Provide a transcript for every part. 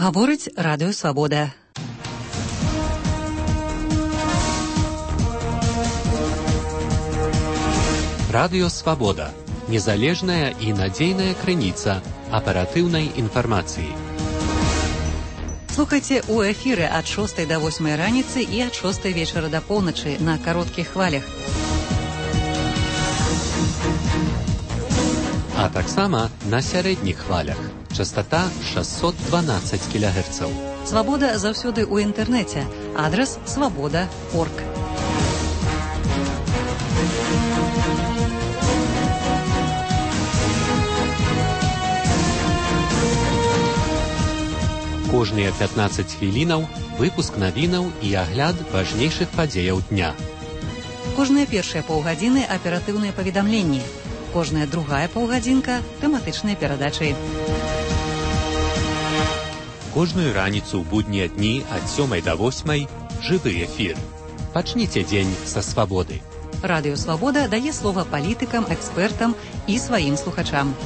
Гаворыць Радыё Свабода. Радыё Свабода. Незалежная і надзейная крыніца аператыўнай інфармацыі. Слухайце ў эфіры ад 6 до 8 раніцы і ад 6 вечара да поўначы на кароткіх хвалях. А таксама на сярэдніх хвалях. Частота 612 кГц. Свабода заўсёды ў інтэрнэце. Адрас свабода.орг. Кожныя 15 хвілінаў выпуск навінаў і агляд важнейшых падзеяў дня. Кожныя першыя паўгадзіны аператыўныя паведамленні. Кожная другая паўгадзінка тэматычныя перадачы. Кожную раніцу ў буднія дні ад 7 до 8 жывы эфір. Пачніце дзень са свабоды. Радыё Свабода дае слова палітыкам, экспертам і сваім слухачам.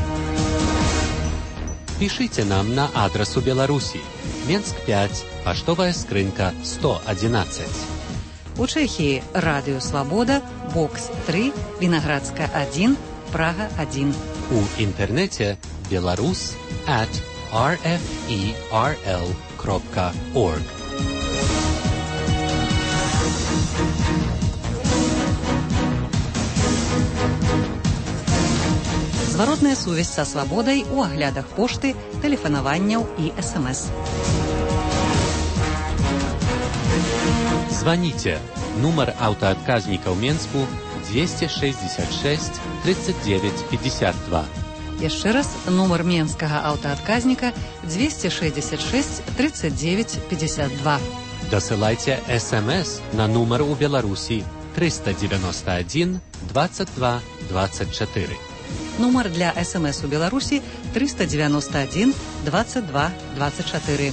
Пішыце нам на адрасу Беларусі. Менск 5, паштовая скрынка 111. У Чэхіі Радыё Свабода, Бокс 3, Вінаградска 1, Прага 1. У інтэрнэце belarus@rferl.org. Зваротная сувязь са свабодай у аглядах пошты, тэлефанаванняў і СМС. Званіце. Нумар аўтаадказніка ў Менску 266 39 52. Яшчэ раз, нумар менскага аўтаадказніка 266 39 52. Дасылайце СМС на нумар у Беларусі 391 22 24. Нумар для СМС у Беларусі 391 22 24.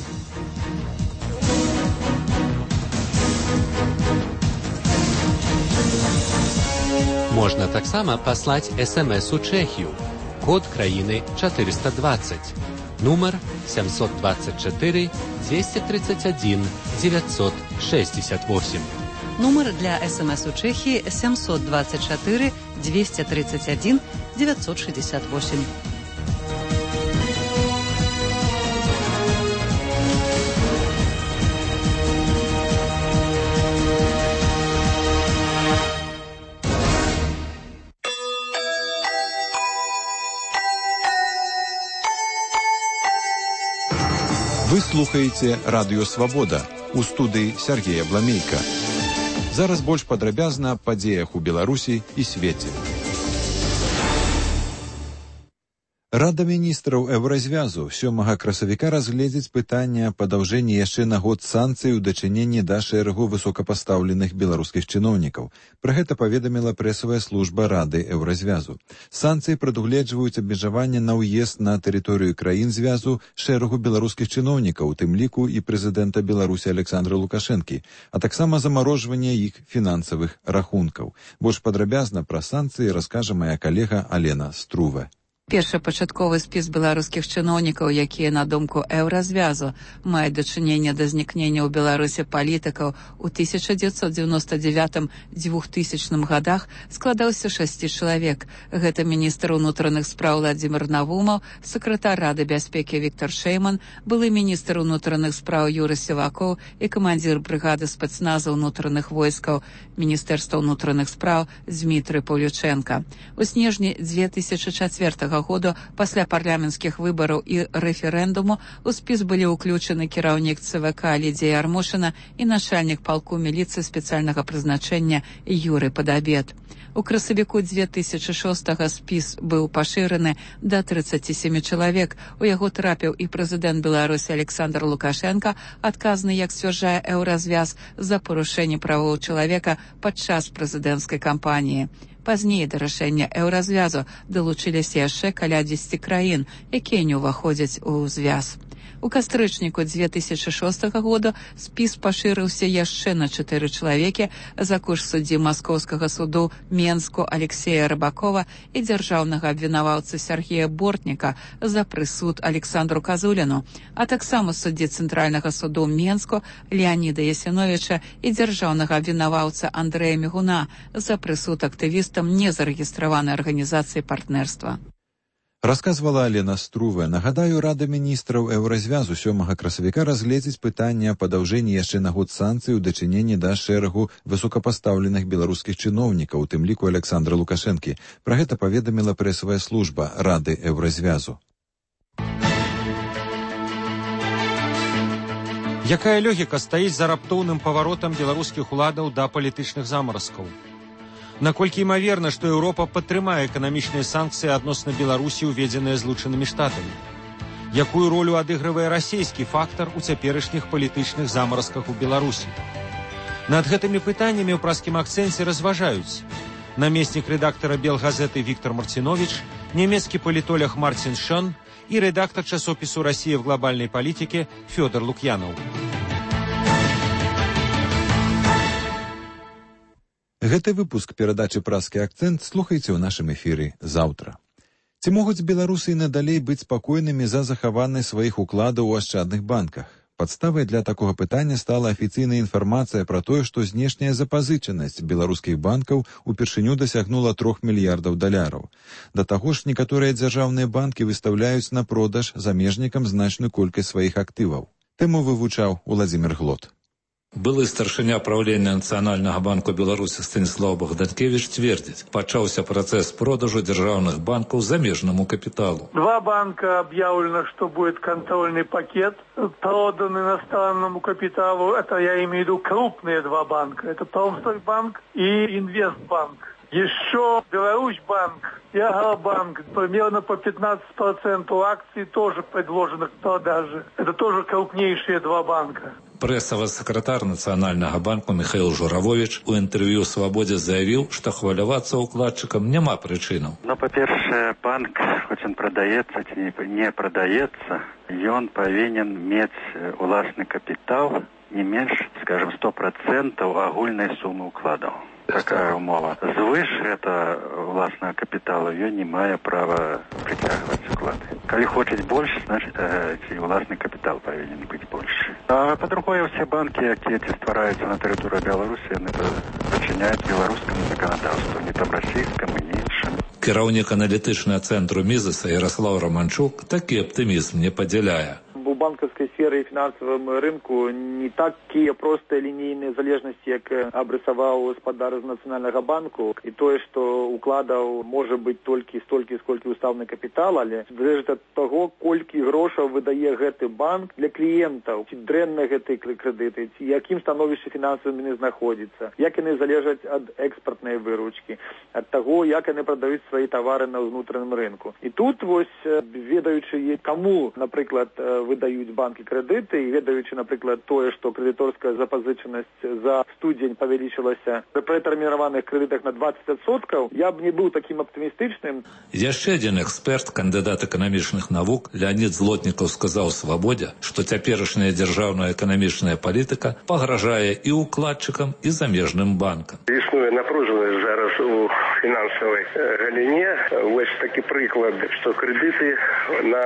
Можна таксама паслаць СМС у Чэхію. Код краіны 420. Нумар 724 231 968. Нумар для СМС у Чэхіі 724 231 968. Вы слухаеце Радыё Свабода. У студыі Сергея Бламейка. Зараз больш падрабязна аб падзеях у Беларусі і свеце. Рада міністраў Еўразвязу 7 красавіка разгледзіць пытанне аб падаўжэнні яшчэ на год санкцый у дачыненні да шэрагу высокапастаўленых беларускіх чыноўнікаў. Пра гэта паведаміла прэсавая служба Рады Еўразвязу. Санкцыі прадугледжваюць абмежаванне на ўезд на тэрыторыю краін звязу шэрагу беларускіх чыноўнікаў, у тым ліку і прэзідэнта Беларусі Александра Лукашэнкі, а таксама замарожванне іх фінансавых рахункаў. Больш падрабязна пра санкцыі раскажа мая калега Алена Струве. Першапачатковы спіс беларускіх чыноўнікаў, якія, на думку Еўразвязу, маюць дачыненне да знікнення ў Беларусі палітыкаў у 1999-2000 годах, складаўся 6 чалавек. Гэта міністр унутраных спраў Владзімір Навумаў, сакратар Рады бяспекі Віктор Шэйман, былы міністр унутраных спраў Юры Сівакоў і камандзір брыгады спецназа ўнутраных войскаў Міністэрства ўнутраных спраў Змітрый Паўлючэнка. У снежні 2004 году пасля парламенцкіх выбараў і рэферэндуму у спіс былі ўключаны кіраўнік ЦВК Лідзія Ярмошына і начальнік палку міліцыі спецыяльнага прызначэння Юрый Падабед. У красавіку 2006 спіс быў пашыраны да 37 чалавек. У яго трапіў і прэзідэнт Беларусі Александр Лукашенко, адказны, як сцвярджае Еўразвяз, за парушэнне правоў чалавека падчас прэзідэнцкай кампаніі. Пазней да рашэння Еўразвязу далучыліся яшчэ каля 10 краін, якія не ўваходзяць у звяз. У кастрычніку 2006 года спіс пашырыўся яшчэ на 4 чалавекі за кошт суддзі Маскоўскага суду Менску Алексея Рыбакова і дзяржаўнага абвінаваўцы Сергея Бортніка за прысуд Александру Казуліну, а таксама суддзі Цэнтральнага суду Менску Леаніда Ясіновіча і дзяржаўнага абвінаваўца Андрэя Мігуна за прысуд актывістам незарэгістраванай арганізацыі партнерства. Расказвала Алена Струве. Нагадаю, Рада міністраў Еўразвязу 7 красавіка разгледзіць пытанне аб падаўжэнні яшчэ на год санкцый у дачыненні да шэрагу высокапастаўленых беларускіх чыноўнікаў, у тым ліку Александра Лукашэнкі. Пра гэта паведаміла прэсавая служба Рады Еўразвязу. Якая логіка стаіць за раптоўным паваротам беларускіх уладаў да палітычных замаразкаў? Наколькі імаверна, што Еўропа падтрымае эканамічныя санкцыі адносна Беларусі, уведзеныя Злучанымі Штатамі? Якую ролю адыгрывае расійскі фактар у цяперашніх палітычных замаразках у Беларусі? Над гэтымі пытаннямі ў праскім акцэнце разважаюць намеснік рэдактара Белгазеты Віктор Марціновіч, нямецкі палітолог Мартин Шон і рэдактар часопісу «Россия в глобальной политике» Фёдор Лукьянов. Гэты выпуск перадачы «Праскі акцэнт» слухайце ў нашым эфіры заўтра. Ці могуць беларусы і надалей быць спакойнымі за захаванне сваіх укладаў у ашчадных банках? Падставай для такога пытання стала афіцыйная інфармацыя пра тое, што знешняя запазычанасць беларускіх банкаў упершыню дасягнула 3 мільярдаў даляраў. Да таго ж, некаторыя дзяржаўныя банкі выстаўляюць на продаж замежнікам значную колькасць сваіх актываў. Тэму вывучаў Уладзімір Глот. Былы старшыня праўлення Нацыянальнага банку Беларусі Станіслаў Богданкевич цвердзіць, пачаўся працэс продажу дзяржаўных банкаў замежнаму капіталу. 2 банка объявлено, что будет контрольный пакет, продан иностранному капиталу. Это я имею в виду крупные 2 банка. Это Промстройбанк и Инвестбанк. Еще Беларусьбанк и Агробанк, примерно по 15% акций тоже предложенных к продаже. Это тоже крупнейшие 2 банка. Прэсавы сакратар Нацыянальнага банку Михаил Журавович у інтэрв'ю «Свабодзе» заявіў, што хвалявацца ўкладчыкам няма прычынаў. Ну, па-першае, банк, хоць ён прадаецца ці не прадаецца, ён павінен мець уласны капітал не менш, скажем, 100% агульнай сумы ўкладаў. Такая умова. Звыш гэта уласнага капіталу, ён не мае права прыцягваць уклады. Калі хочуць больш, значит, уласны капітал павінен быць большы. А па-другое, ўсе банкі, якія ствараюцца на тэрыторыі Беларусі, яны дачыняюць беларускаму заканадаўству, не там расійскаму, ні іншым. Кіраўнік аналітычнага цэнтру Мізеса Ярослав Романчук такі аптымізм не падзяляе. У банковской сферы и финансовом рынку не такие простые линейные залежности, як абрысаваў гаспадар з Нацыянальнага банку. И то, что укладаў может быть только столькі, сколькі устаўны капітал, але залежыць ад таго, колькі грошаў выдае гэты банк для кліентаў, ці дрэнна гэтыя крэдыты, ці якім становішчы фінансавым яны знаходзіцца, як яны залежаць ад экспартнай выручкі, ад таго, як яны прадаюць свае тавары на ўнутраным рынку. І тут вось, ведаючы каму, напрыклад, выдаюць банкі крэдыты, і ведаючы, напрыклад, тое, што крэдыторская запазычанасць за студзень павялічылася пры тэрміраваных крэдытах на 20%, я б не быў такім аптымістычным. Яшчэ адзін эксперт, кандыдат эканамічных навук Леонид Злотнікаў сказаў «Свабодзе», што цяперашняя дзяржаўная эканамічная палітыка пагражае і ўкладчыкам, і замежным банкам. Існуе напружанасць зараз у фінансавай галіне. Вось такі прыклад, што крэдыты на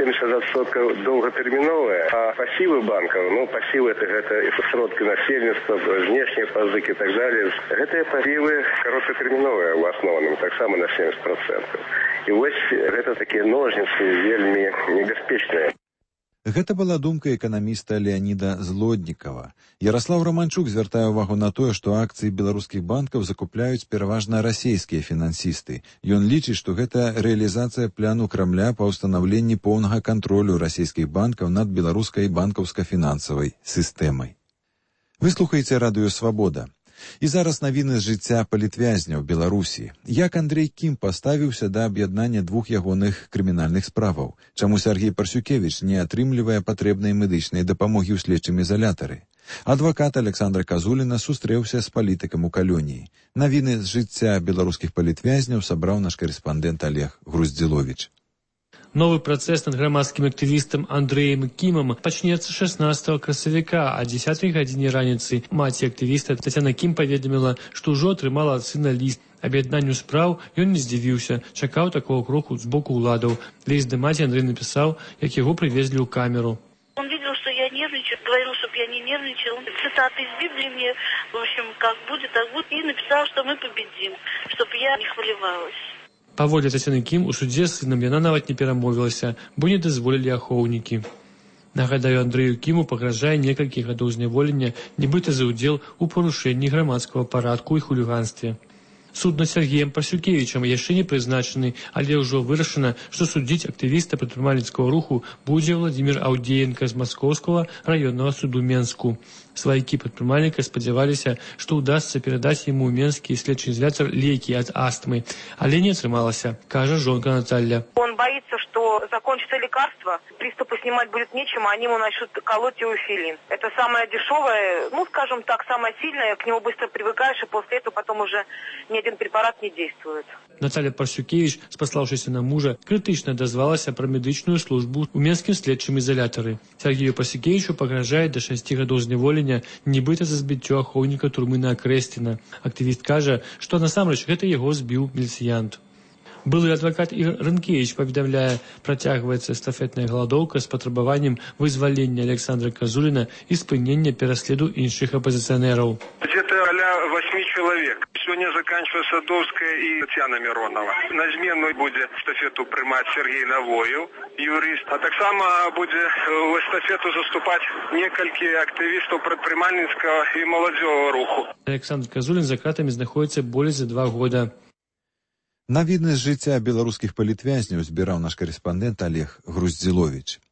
70% доўгатэрміновыя, а пасівы банкаў, пасівы гэта сродкі насельніцтва, знешнія пазыкі і так далее. Гэтыя пасівы кароткатэрміновыя ў асноўным, таксама на 70%. І вось гэта такія ножніцы вельмі небяспечныя. Гэта была думка эканаміста Леаніда Злотнікава. Ярослав Романчук звяртае ўвагу на тое, што акцыі беларускіх банкаў закупляюць пераважна расійскія фінансісты. Ён лічыць, што гэта рэалізацыя пляну Крамля па ўстанаўленні поўнага кантролю расійскіх банкаў над беларускай банкаўска-фінансавай сістэмай. Вы слухаеце радыё «Свабода». І зараз навіны з жыцця палітвязняў Беларусі. Як Андрэй Кім паставіўся да аб'яднання 2 ягоных крымінальных справаў? Чаму Сергей Парсюкевіч не атрымлівае патрэбнай медычнай дапамогі ў следчым изолятары? Адвакат Александра Казуліна сустрэўся з палітыкам у калоніі. Навіны з жыцця беларускіх палітвязняў сабраў наш карэспандэнт Олег Груздзіловіч. Новый працэс над грамадскім актывістам Андрэем Кімам пачнецца 16 красавіка, а 10 гадзіне раніцы маці актывіста Тацяна Кім паведаміла, што ўжо атрымала ад сына ліст. Аб'яднанню спраў ён не здзівіўся, чакаў такого кроку з боку ўладаў. Ліст да маці Андрэй напісаў, як яго прывезлі ў камеру. Он видел, что я нервничаю, говорил, чтобы я не нервничал. Цитаты из Библии мне, в общем, как будет, так будет. И написал, что мы победим, чтобы я не хвалевалась. Паводле Тацяны Кім у судзе з сынам яна нават не перамовілася, бо не дазволілі ахоўнікі. Нагадаю, Андрэю Кіму пагражае некалькі гадоў зняволення, нібыта за ўдзел у парушэнні грамадскага парадку і хуліганстве. Суд над Сергеем Парсюкевічам яшчэ не прызначаны, але ўжо вырашана, што судзіць актывіста прадпрымальніцкага руху будзе Владзімір Аўдзеенка з Маскоўскага раённага суду Менску. Сваякі прадпрымальніка спадзяваліся, што ўдасца перадаць яму ў менскі следчы ізалятар лекі ад астмы, але не атрымалася, кажа жонка Наталья. Он боится, что закончится лекарство, приступы снимать будет нечем, а они ему начнут колоть иофилин. Это самое дешевое, скажем так, самое сильное, к нему быстро привыкаешь, и после этого потом уже ни один препарат не действует. Наталья Парсюкевіч, спаслаўшыся на мужа, крытычна дазвалася пра медычную службу ў менскім следчым ізалятары. Сергею Парсюкевічу пагражае да 6 гадоў зняволення, нібыта за збіццё ахоўніка турмы на Акрэсціна. Актывіст кажа, што насамрэч гэта яго збіў міліцыянт. Былы адвакат Ігор Рынкевіч паведамляе, працягваецца эстафетная галадоўка з патрабаваннем вызвалення Александра Казуліна і спынення пераследу іншых апозіцыянераў. Где-то а-ля 8 человек. Сегодня заканчивается Садовская и Татьяна Миронова. На змену будет эстафету приймать Сергей Навоев, юрист. А так само будет в эстафету заступать несколько активистов предпринимательского и молодежного руху. Александр Казулін за кратамі знаходіцца болей за 2 года. Навіднасць жыцця беларускіх палітвязняў збіраў наш карэспандэнт Олег Груздзіловіч.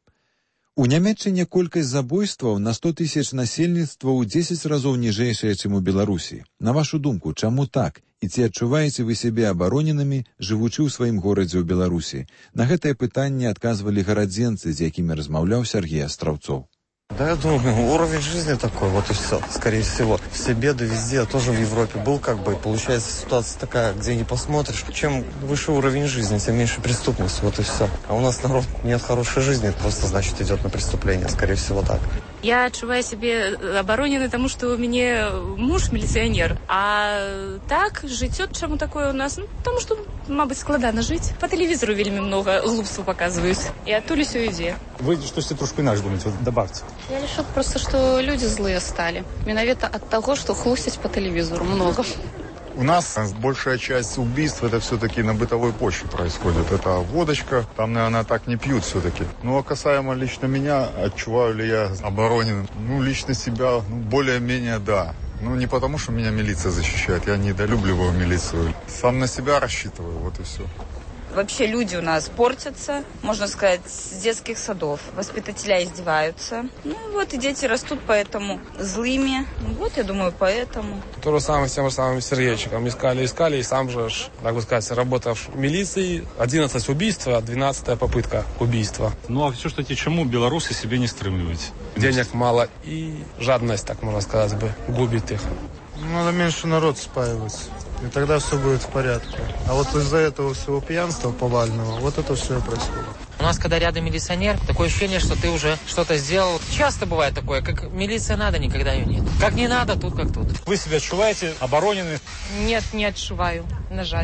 У Нямецчыне колькасць забойстваў на 100 000 насельніцтва ў 10 разоў ніжэйшая, чым у Беларусі. На вашу думку, чаму так? І ці адчуваеце вы сябе абароненымі, жывучы ў сваім горадзе ў Беларусі? На гэтае пытанне адказвалі гарадзенцы, з якімі размаўляў Сергей Астраўцоў. Да, я думаю, уровень жизни такой, вот и все, скорее всего. Все беды везде, тоже в Европе был, получается ситуация такая, где не посмотришь. Чем выше уровень жизни, тем меньше преступность, вот и все. А у нас народ нет хорошей жизни, просто значит идет на преступление, скорее всего так. Я отчуваю себе обороненной, потому что у меня муж милиционер. А так, життя чому такое у нас? Потому что, мабуть, складано жить. По телевизору вельми много глупства показывают. И оттуда все идея. Вы что-то трошку иначе думаете? Вот добавьте. Я решу просто, что люди злые стали. Миновито от того, что хлустить по телевизору много. У нас большая часть убийств это все-таки на бытовой почве происходит. Это водочка, там, наверное, так не пьют все-таки. Ну, а касаемо лично меня, отчуваю ли я оборонен? Лично себя, более-менее да. Не потому, что меня милиция защищает, я недолюбливаю милицию. Сам на себя рассчитываю, вот и все. Вообще люди у нас портятся, можно сказать, с детских садов. Воспитателя издеваются. И дети растут поэтому злыми. Я думаю, поэтому. То же самое с тем же самым Сергейчиком. Искали, и сам же, так бы сказать, работав в милиции. 11 убийств, а 12-я попытка убийства. А все ж таки, чему белорусы себе не стремливаются? Денег мало и жадность, так можно сказать, губит их. Надо меньше народ спаивать. И тогда все будет в порядке. А вот из-за этого всего пьянства повального, вот это все и происходит. У нас, когда рядом милиционер, такое ощущение, что ты уже что-то сделал. Часто бывает такое, как милиция надо, никогда ее нет. Как не надо, тут как тут. Вы себя отчуваете оборонены? Нет, не отчуваю, на жаль.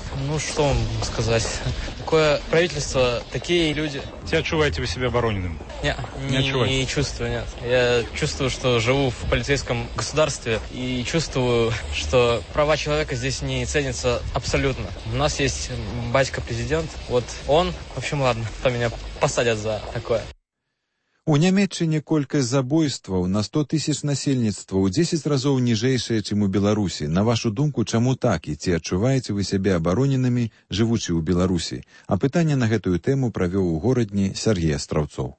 Что вам сказать? Такое правительство, такие люди. Отчуваете вы себя обороненным? Не чувствую, нет. Я чувствую, что живу в полицейском государстве и чувствую, что права человека здесь не ценятся абсолютно. У нас есть батька-президент, он, в общем, ладно, то меня посадят за такое. У Нямецчыне колькасць забойстваў на 100 000 насельніцтва ў 10 разоў ніжэйшая, чым у Беларусі. На вашу думку, чаму так? І ці адчуваеце вы сябе абароненымі, жывучы ў Беларусі? А пытанне на гэтую тэму правёў у горадні Сергей Астраўцоў.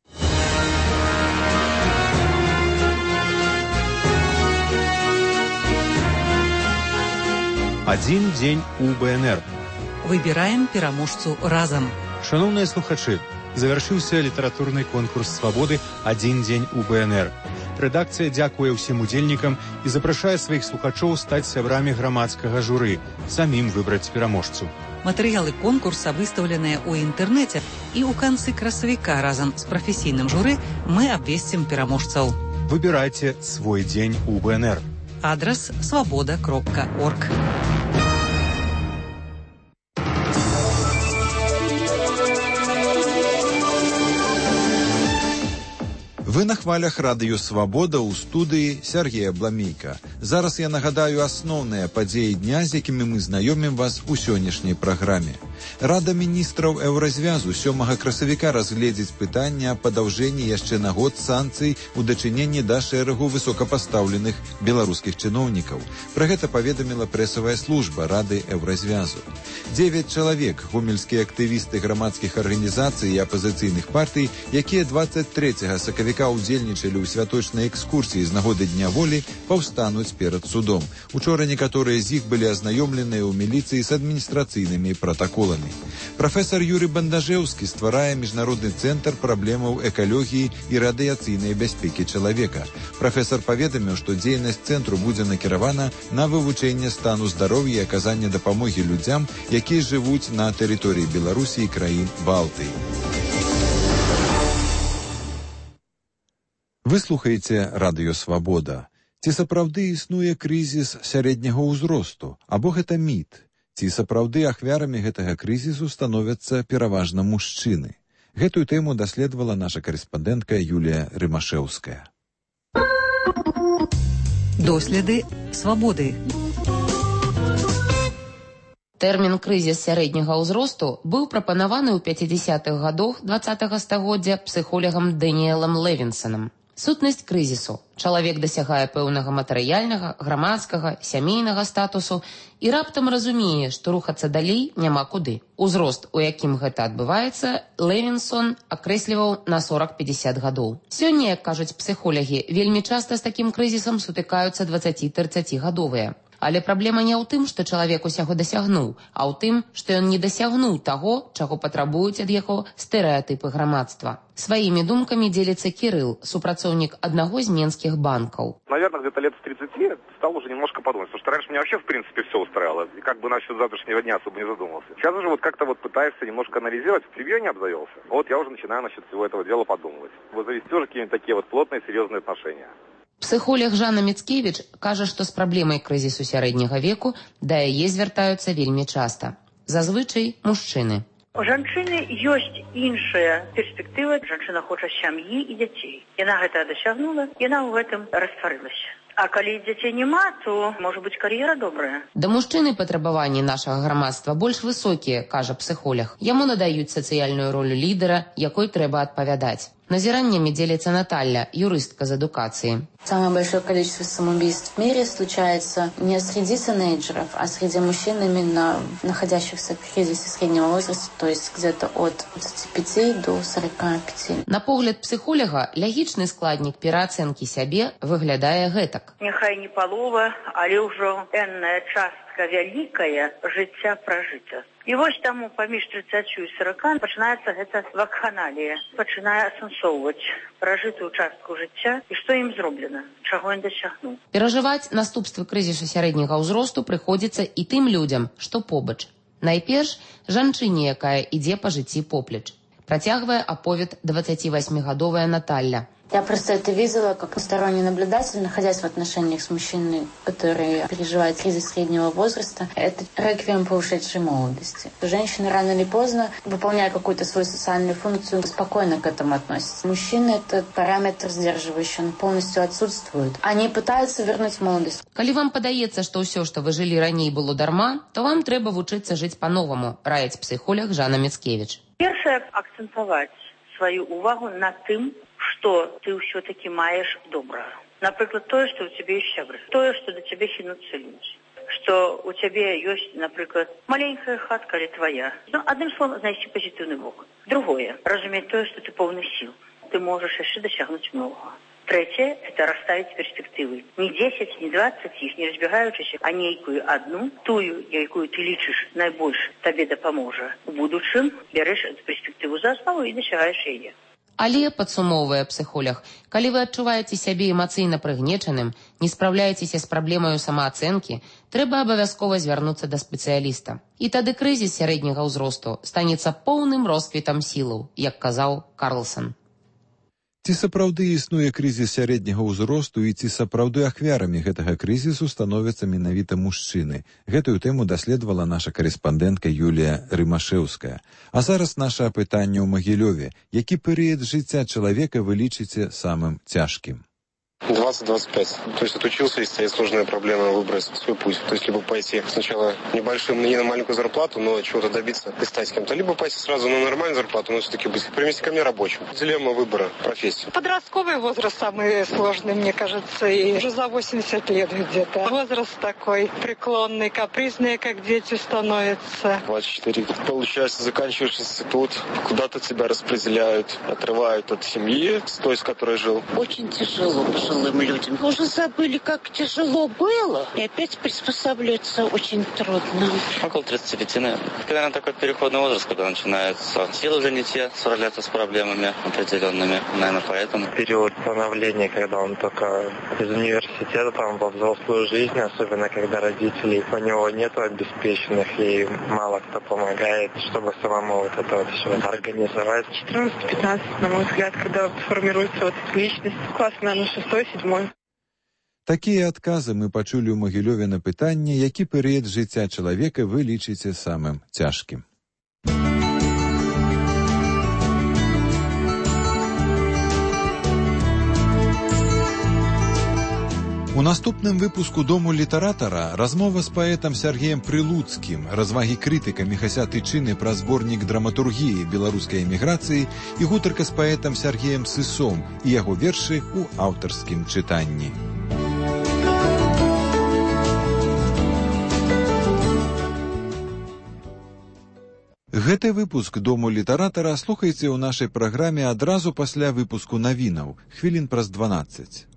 Один дзень у БНР. Выбираем пераможцу разам. Шановныя слухачы, завяршыўся літаратурны конкурс свабоды «Адзін дзень у БНР». Рэдакцыя дзякуе ўсім удзельнікам і запрашае сваіх слухачоў стаць сябрамі грамадскага журы, самім выбраць пераможцу. Матэрыялы конкурса выстаўленыя ў інтэрнэце, і ў канцы красавіка разам з прафесійным журы мы абвесцім пераможцаў. Выбирайте свой день у БНР. Адрес svoboda.org. Вы на хвалях радыё «Свабода» ў студыі Сергея Бламейка. Зараз я нагадаю асноўныя падзеі дня, з якімі мы знаёмім вас у сённяшняй праграме. Рада міністраў Еўразвязу 7 красавіка разгледзіць пытанне аб падаўжэнні яшчэ на год санкцый у дачыненні да шэрагу высокапастаўленых беларускіх чыноўнікаў. Пра гэта паведаміла прэсавая служба Рады Еўразвязу. 9 чалавек, гомельскія актывісты грамадскіх арганізацый і апазіцыйных партый, якія 23 сакавіка удзельнічалі ў святочнай экскурсіі з нагоды Дня волі, паўстануць перад судом. Учора некаторыя з іх былі азнаёмленыя ў міліцыі з адміністрацыйнымі пратаколамі. Прафесар Юрый Бандажэўскі стварае міжнародны цэнтр праблемаў экалогіі і радыяцыйнай бяспекі чалавека. Прафесар паведаміў, што дзейнасць цэнтру будзе накіравана на вывучэнне стану здароўя і аказанне дапамогі людзям, якія жывуць на тэрыторыі Беларусі і краін Балтыі. Вы слухаеце радыё «Свабода». Ці сапраўды існуе крызіс сярэдняга ўзросту, або гэта міт? Ці сапраўды ахвярамі гэтага крызісу становяцца пераважна мужчыны? Гэтую тэму даследавала наша карэспандэнтка Юлія Рымашэўская. Доследы «Свабоды». Тэрмін «крызіс сярэдняга ўзросту» быў прапанаваны ў 50-х гадах 20-го стагоддзя псіхолагам Дэніэлам Левінсонам. Сутнасць крызісу. Чалавек дасягае пэўнага матэрыяльнага, грамадскага, сямейнага статусу і раптам разумее, што рухацца далей няма куды. Узрост, у якім гэта адбываецца, Левінсон акрэсліваў на 40-50 гадоў. Сёння, як кажуць псіхолагі, вельмі часта з такім крызісам сутыкаюцца 20-30гадовыя. Але праблема не ў тым, што чалавек усяго дасягнуў, а ў тым, што ён не дасягнуў таго, чаго патрабуюць ад яго стэрэатыпы грамадства. Сваімі думкамі дзеліцца Кірыл, супрацоўнік аднаго з менскіх банкаў. Наверное, где-то лет с 30 стал уже немножко подумать, потому что раньше меня вообще, в принципе, все устраивало. И как бы насчет завтрашнего дня особо не задумывался. Сейчас уже вот как-то вот пытаешься немножко анализировать, в превью не обзавелся. Вот я уже начинаю насчет всего этого дела подумывать. Вот завести уже какие-нибудь такие вот плотные, серьезные отношения. Псіхолог Жанна Міцкевіч кажа, што з праблемай крызісу сярэдняга веку да яе звяртаюцца вельмі часта. Зазвычай мужчыны. У жанчыны ёсць іншая перспектыва. Жанчына хоча сям'і і дзяцей. Яна гэта дасягнула, яна ў гэтым растварылася. А калі дзяцей няма, то, можа быць, кар'ера добрая. Да мужчыны патрабаванні нашага грамадства больш высокія, кажа псіхолог. Яму надаюць сацыяльную ролю лідера, якой трэба адпавядаць. Назираниями делится Наталья, юристка из эдукации. Самое большое количество самоубийств в мире случается не среди тинейджеров, а среди мужчин, именно находящихся в кризисе среднего возраста, то есть где-то от 25 до 45. На погляд психолога, логичный складник пераацэнкі сябе выглядае гэтак. Няхай не палова, але ўжо энная частка вялікая жыцця пражыта. І вось таму паміж 30 і 40 пачынаецца гэта вакханалія. Пачынае асэнсоўваць пражытую частку жыцця і што ім зроблена, чаго ён дасягнуў. Перажываць наступствы крызісу сярэдняга ўзросту прыходзіцца і тым людзям, што побач. Найперш, жанчыне, якая ідзе па жыцці поплеч. Працягвае аповед 28-гадовая Наталья. Я просто это видела как сторонний наблюдатель, находясь в отношениях с мужчиной, который переживает кризис среднего возраста. Это реквием по ушедшей молодости. Женщина рано или поздно, выполняя какую-то свою социальную функцию, спокойно к этому относится. Мужчины этот параметр сдерживающий, он полностью отсутствует. Они пытаются вернуть молодость. Калі вам падаецца, што ўсё, што вы жылі раней, было дарма, то вам трэба вучыцца жыць па-новаму, раіць псіхолог Жанна Міцкевіч. Першае, акцэнтаваць сваю увагу на тым, что ты все-таки маешь доброе. Например, то, что у тебя есть сябры, то, что до тебя хинутся люди, что у тебя есть, например, маленькая хатка или твоя. Ну, одним словом, найти позитивный бок. Другое, разуметь то, что ты полный сил. Ты можешь еще досягнуть много. Третье, это расставить перспективы. Не 10, не 20 их, не разбегаючись, а некую одну, тую, якую ты лічишь наибольше тебе допоможет. В будущем берешь эту перспективу за основу и досягаешь ее. Але, падсумоўвае псіхолог, калі вы адчуваеце сябе эмацыйна прыгнечаным, не спраўляецеся з праблемаю самаацэнкі, трэба абавязкова звярнуцца да спецыяліста. І тады крызіс сярэдняга ўзросту станецца поўным росквітам сілаў, як казаў Карлсон. Ці сапраўды існуе крызіс сярэдняга ўзросту і ці сапраўды ахвярамі гэтага крызісу становяцца менавіта мужчыны? Гэтую тэму даследавала наша карэспандэнтка Юлія Рымашэўская. А зараз наша апытанне ў Магілёве. Які перыяд жыцця чалавека вы лічыце самым цяжкім? 20-25. То есть отучился, и стоит сложная проблема выбрать свой путь. То есть либо пойти сначала небольшим, не на маленькую зарплату, но чего-то добиться и стать кем-то, либо пойти сразу на нормальную зарплату, но все-таки быть, привести ко мне рабочим. Дилемма выбора профессии. Подростковый возраст самый сложный, мне кажется, и уже за 80 лет где-то. Возраст такой преклонный, капризный, как дети становятся. 24. Получается, заканчиваешь институт, куда-то тебя распределяют, отрывают от семьи, с той, с которой жил. Очень тяжело пожилым людям. Уже забыли, как тяжело было, и опять приспосабливаться очень трудно. Около 35, наверное. Когда на такой переходный возраст, когда начинаются силы уже не те, справляться с проблемами определенными. Наверное, поэтому. Период становления, когда он только из университета, там, во взрослую жизнь, особенно когда родителей у него нету обеспеченных, и мало кто помогает, чтобы самому вот это вот все организовать. 14-15, на мой взгляд, когда формируется вот личность. Класс, наверное, 6-7. Такія адказы мы пачулі ў Магілёве на пытанне, які перыяд жыцця чалавека вы лічыце самым цяжкім. У наступным выпуску «Дому літаратара» размова з паэтам Сергеем Прылуцкім, развагі крытыка Міхася Тычыны пра зборнік драматургіі беларускай эміграцыі і гутарка з паэтам Сергеем Сысом і яго вершы ў аўтарскім чытанні. Гэты выпуск «Дому літаратара» слухайце ў нашай праграме адразу пасля выпуску навінаў, хвілін праз 12.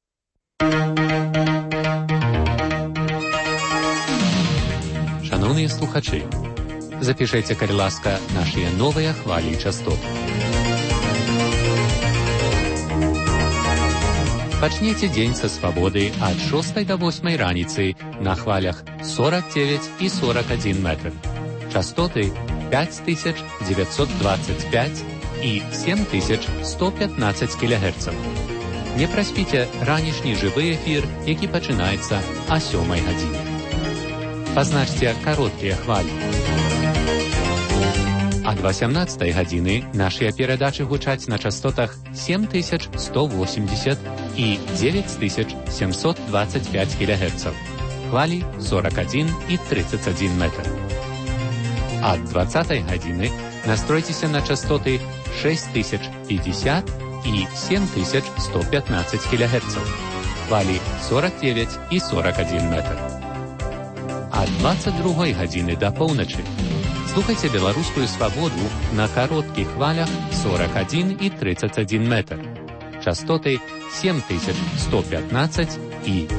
Шановныя слухачы, запішайце, калі ласка, нашыя новыя хвалі частот. Пачніце дзень са свабоды ад 6 до 8 раніцы на хвалях 49 і 41 метр. Частоты 5925 і 7115 кГц. Не праспіце ранішні жывы эфір, які пачынаецца о 7 гадзіне. Пазначце кароткія хвалі. Ад 18 гадзіны нашыя перадачы гучаць на частотах 7180 і 9725 кГц. Хвалі 41 і 31 метр. Ад 20 гадзіны настройцеся на частоты 6050 і 7115 кГц. Хвалі 49 і 41 метр. Ад 22 гадзіны да поўначы слухайце беларускую свабоду на кароткіх хвалях 41 і 31 метр. Частоты 7115 і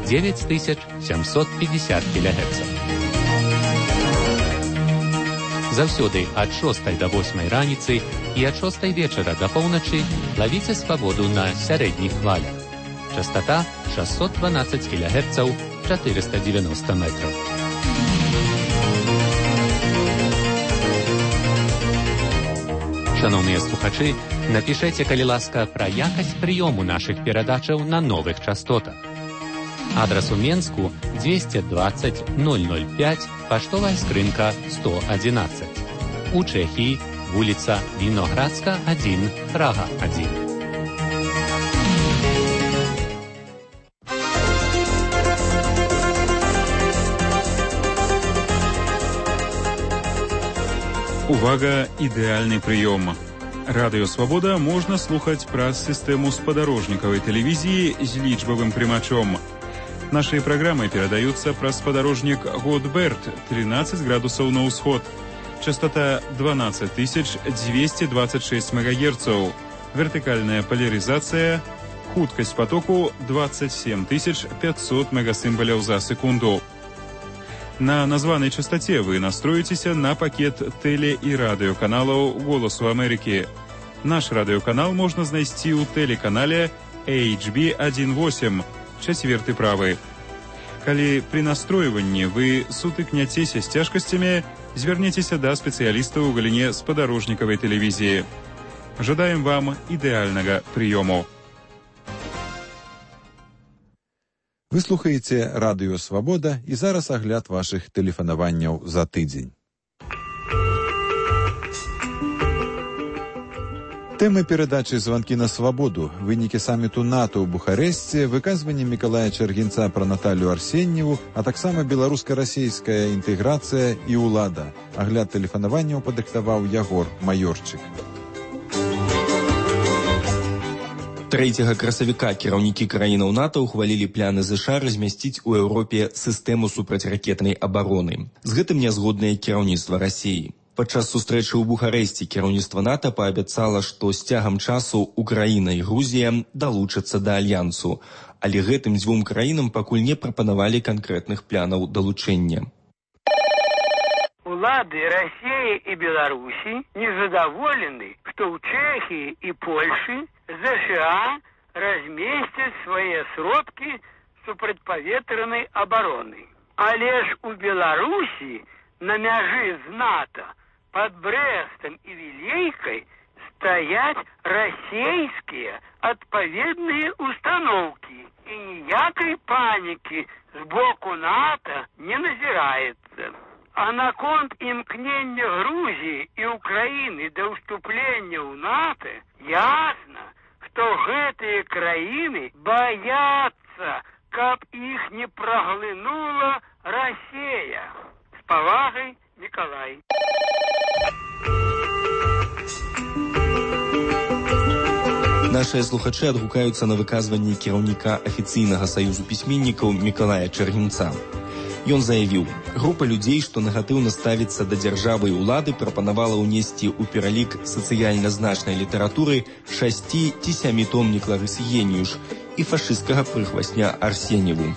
9750 кГц. Заўсёды ад 6 до 8 раніцы і ад 6 вечара да поўначы лавіце свабоду на сярэдніх хвалях. Частота 612 кГц, 490 метров. Шановныя слухачы, напішайце, калі ласка, пра якасць прыёму нашых перадачаў на новых частотах. Адрас у Менску 220 005, паштовая скрынка 111. У Чэхіі вуліца Віноградска 1, Прага 1. Увага, ідэальны прыём. Радыё «Свабода» можна слухаць праз сістэму спадарожнікавай тэлевізіі з лічбавым прымачом. Нашыя праграмы перадаюцца праз спадарожнік Готберт, 13 градусаў на ўсход. Частота 12226 МГц. Вертыкальная поляризация. Хуткасць потоку 27500 мегасімбаляў за секунду. На названай частоце вы настроіцеся на пакет тэле- і радыёканалаў «Голасу Амерыкі». Наш радыёканал можна знайсці ў тэлеканале HB18, 4 правы. Калі пры настройванні вы сутыкняцеся з цяжкасцямі, звярніцеся да спецыялістаў у галіне спадарожнікавай тэлевізіі. Жадаем вам ідэальнага прыёму. Вы слухаеце Радыё Свабода і зараз агляд вашых тэлефанаванняў за тыдзень. Тэмы перадачы «Званкі на свабоду», вынікі саміту НАТО ў Бухарэсце, выказванне Мікалая Чаргінца пра Наталью Арсеньеву, а таксама беларуска-расейская інтэграцыя і ўлада. Агляд тэлефанаванняў падыктаваў Ягор Маёрчык. 3 красавіка кіраўнікі краінаў НАТО ўхвалілі пляны ЗША размясціць у Еўропе сістэму супрацьракетнай абароны. З гэтым не згоднае кіраўніцтва Расіі. Падчас сустрэчы ў Бухарэсце кіраўніцтва НАТО паабяцала, што з цягам часу Украіна і Грузія далучацца да альянсу, але гэтым дзвюм краінам пакуль не прапанавалі канкрэтных планаў далучэння. Улады России и Беларуси незадоволены, что в Чехии и Польше США разместят свои сродки супрацьпаветраной обороны. А лишь у Беларуси на мяжи з НАТО под Брестом и Вилейкой стоят российские отповедные установки, и ніякой паники с боку НАТО не назирается. А наконт імкнення Грузии и Украины до уступления в НАТО ясно, что гэтые краины боятся, каб их не проглынула Россия. С повагой, Николай. Нашыя слухачы адгукаюцца на выказванні кіраўніка афіцыйнага саюзу пісьменнікаў Мікалая Чаргінца. Ён заявіў, група людзей, што негатыўна ставіцца да дзяржавы і ўлады, прапанавала ўнесці ў пералік сацыяльна значнай літаратуры 6- ці 7-томнік Ларысы Геніюш і фашысцкага прыхвасня Арсеньеву.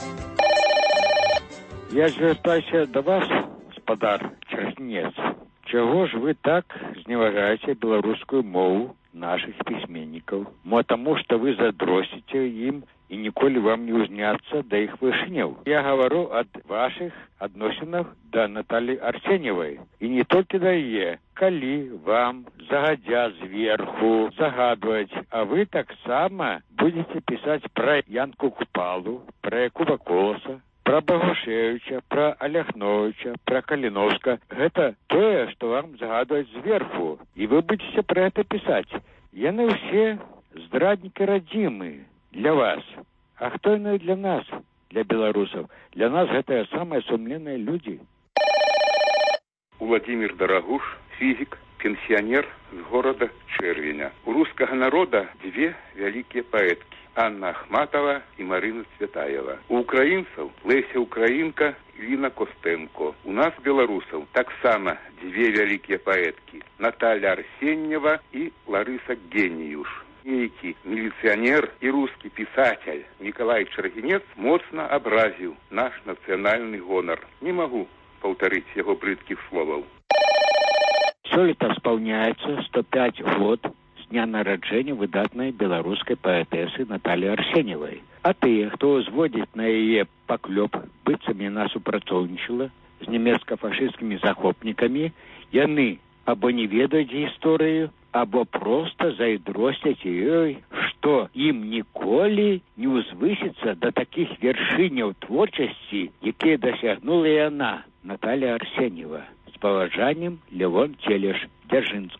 Я звяртаюся да вас, гаспадар Чаргінец. Чаго ж вы так зневажаеце беларускую мову наших пісьменнікаў? Мо таму, што вы задросіце ім и ніколі вам не узняться до их вышняў. Я говорю от ваших адносінах до Натальи Арсеньевой. И не только до яе. Калі вам загадя зверху загадывать, а вы таксама будете писать про Янку Купалу, про Якуба Колоса, про Богушевича, про Аляхновича, про Калиновска. Это тое, что вам загадывать зверху. И вы будете про это писать. Яны все здрадники родимые для вас. А кто иной для нас, для белорусов? Для нас это самые сумленные люди. Владимир Дорогуш, физик, пенсионер с города Червеня. У русского народа две великие поэтки. Анна Ахматова и Марина Цветаева. У украинцев Леся Украинка и Лина Костенко. У нас, белорусов, так само две великие поэтки. Наталья Арсеньева и Лариса Геніюш. Некий милиционер и русский писатель Николай Чаргінец моцно образил наш национальный гонор. Не могу повторить его брыдких словов. Сёлета исполняется 105 год с дня нараджэння выдатной белорусской поэтессы Натальи Арсеньевой. А тыя, хто узводзіць на яе паклёп, быццам яна супрацоўнічала з нямецка-фашысцкімі захопнікамі, яны або не ведаюць гісторыю, або просто зайздросцяць ёй, што ім ніколі не ўзвысіцца да такіх вяршыняў творчасці, якія дасягнула яна, Наталья Арсеньева. З паважаннем, Левон Телеш, Дзяржынск.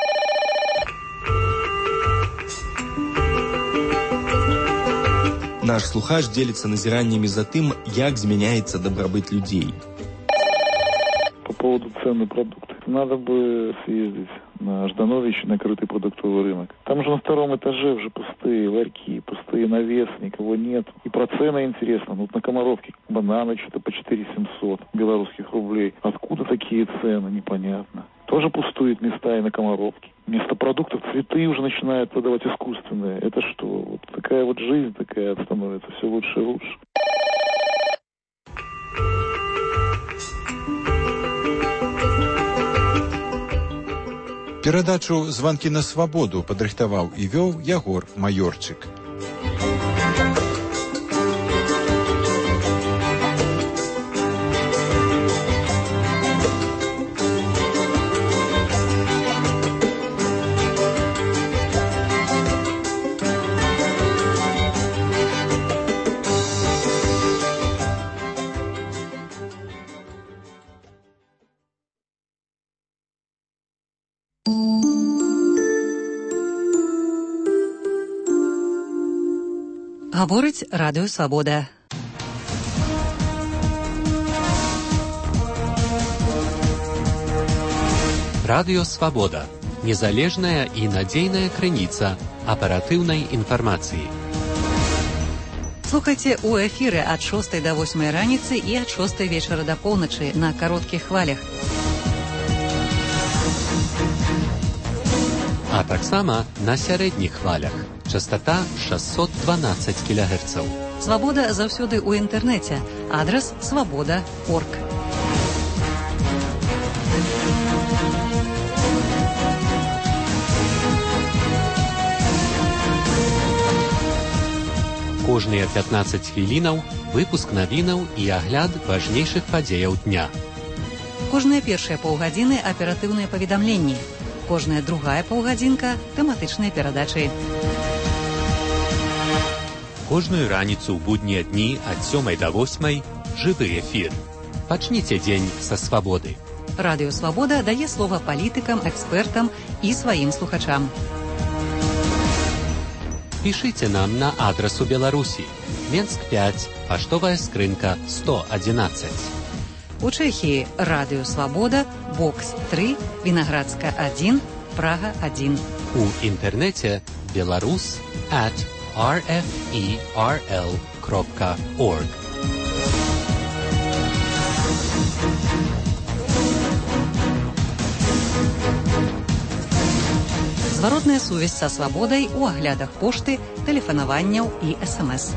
Наш слухач делится назираниями за тым, як змяняется добробыт людей. По поводу цен на продукты. Надо бы съездить на Жданович, на крытый продуктовый рынок. Там же на втором этаже уже пустые ларьки, пустые навесы, никого нет. И про цены интересно. Вот на Комаровке бананы что-то по 4700 белорусских рублей. Откуда такие цены, непонятно. Тоже пустуют места и на Комаровке. Вместо продуктов цветы уже начинают продавать искусственные. Это что? Вот такая вот жизнь такая становится все лучше и лучше. Перадачу «Званкі на свабоду» падрыхтаваў і вёў Ягор Маёрчык. Гаворыць Радыё Свабода. Радыё Свабода. Незалежная і надзейная крыніца аператыўнай інфармацыі. Слухайце у эфіры ад 6 до 8 раніцы і ад 6 вечара да поўначы на кароткіх хвалях. А таксама на сярэдніх хвалях. Частота 612 кГц. Свабода заўсёды ў інтэрнэце. Адрас свабода.орг. Кожныя 15 хвілінаў выпуск навінаў і агляд важнейшых падзеяў дня. Кожныя першыя паўгадзіны аператыўныя паведамленні. Кожная другая паўгадзінка тэматычныя перадачы. Кожную раніцу ў буднія дні ад 7 до 8 жывы эфір. Пачніце дзень са свабоды. Радыё Свабода дае слова палітыкам, экспертам і сваім слухачам. Пішыце нам на адрас у Беларусі. Менск 5, паштовая скрынка 111. У Чэхіі Радыё Свабода, бокс 3, Вінаградска 1, Прага 1. У інтэрнэце belarus@rferl.org. Зваротная сувязь са свабодай у аглядах пошты, тэлефанаванняў і СМС.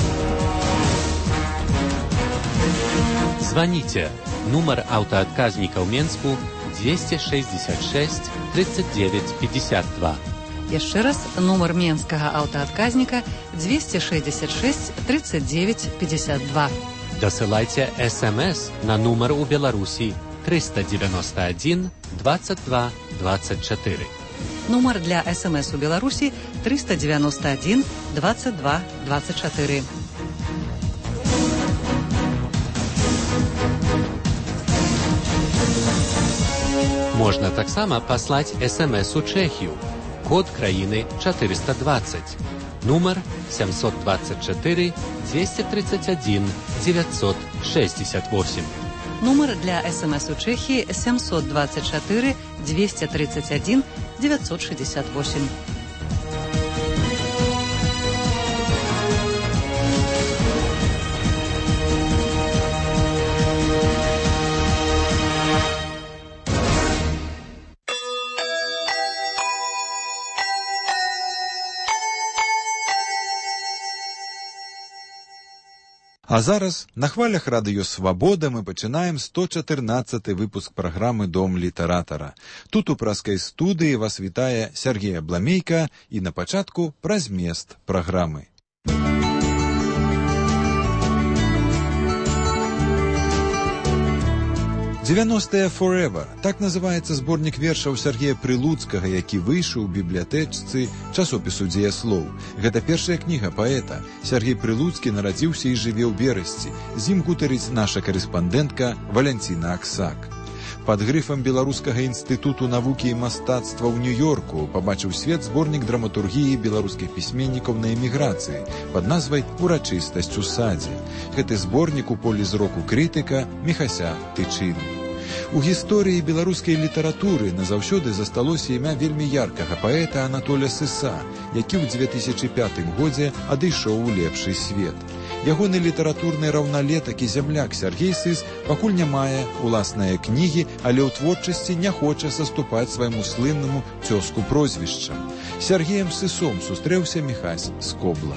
Званіце. Нумар аўтаадказніка ў Менску 266 39 52. Яшчэ раз, нумар менскага аўтаадказніка 266 39 52. Дасылайце СМС на нумар у Беларусі 391 22 24. Нумар для СМС у Беларусі 391 22 24. Можна таксама паслаць СМС у Чэхію. Код краіны 420. Нумар 724 231 968. Нумар для СМС у Чэхіі 724 231 968. А зараз на хвалях Радыё Свабода мы пачынаем 114 выпуск праграмы «Дом літаратара». Тут у праскай студыі вас вітае Сергей Абламейка і на пачатку пра змест праграмы. 90-е Forever. Так называецца зборнік вершаў Сергея Прилуцкага, які выйшаў у бібліятэчцы часопісу «Дзеяслоў». Гэта першая кніга паэта. Сергей Прилуцкі нарадзіўся і жыве ў Берасці. З ім гутарыць наша карэспандэнтка Валянціна Аксак. Пад грыфам Беларускага інстытуту навукі і мастацтва ў Нью-Йорку пабачыў свет зборнік драматургіі беларускіх пісьменнікаў на эміграцыі пад назвай «Урачыстасць у садзе». Гэты зборнік у полі зроку крытыка Міхася Тычыны. У гісторыі беларускай літаратуры назаўсёды засталося імя вельмі яркага паэта Анатоля Сыса, які ў 2005 годзе адышоў у лепшы свет. Ягоны літаратурны раўналетак і зямляк Сергей Сыс пакуль не мае уласныя кнігі, але ў творчасці не хоча саступаць свайму слыннаму цёзку прозвішчам. Сергеем Сысом сустрэўся Міхась Скобла.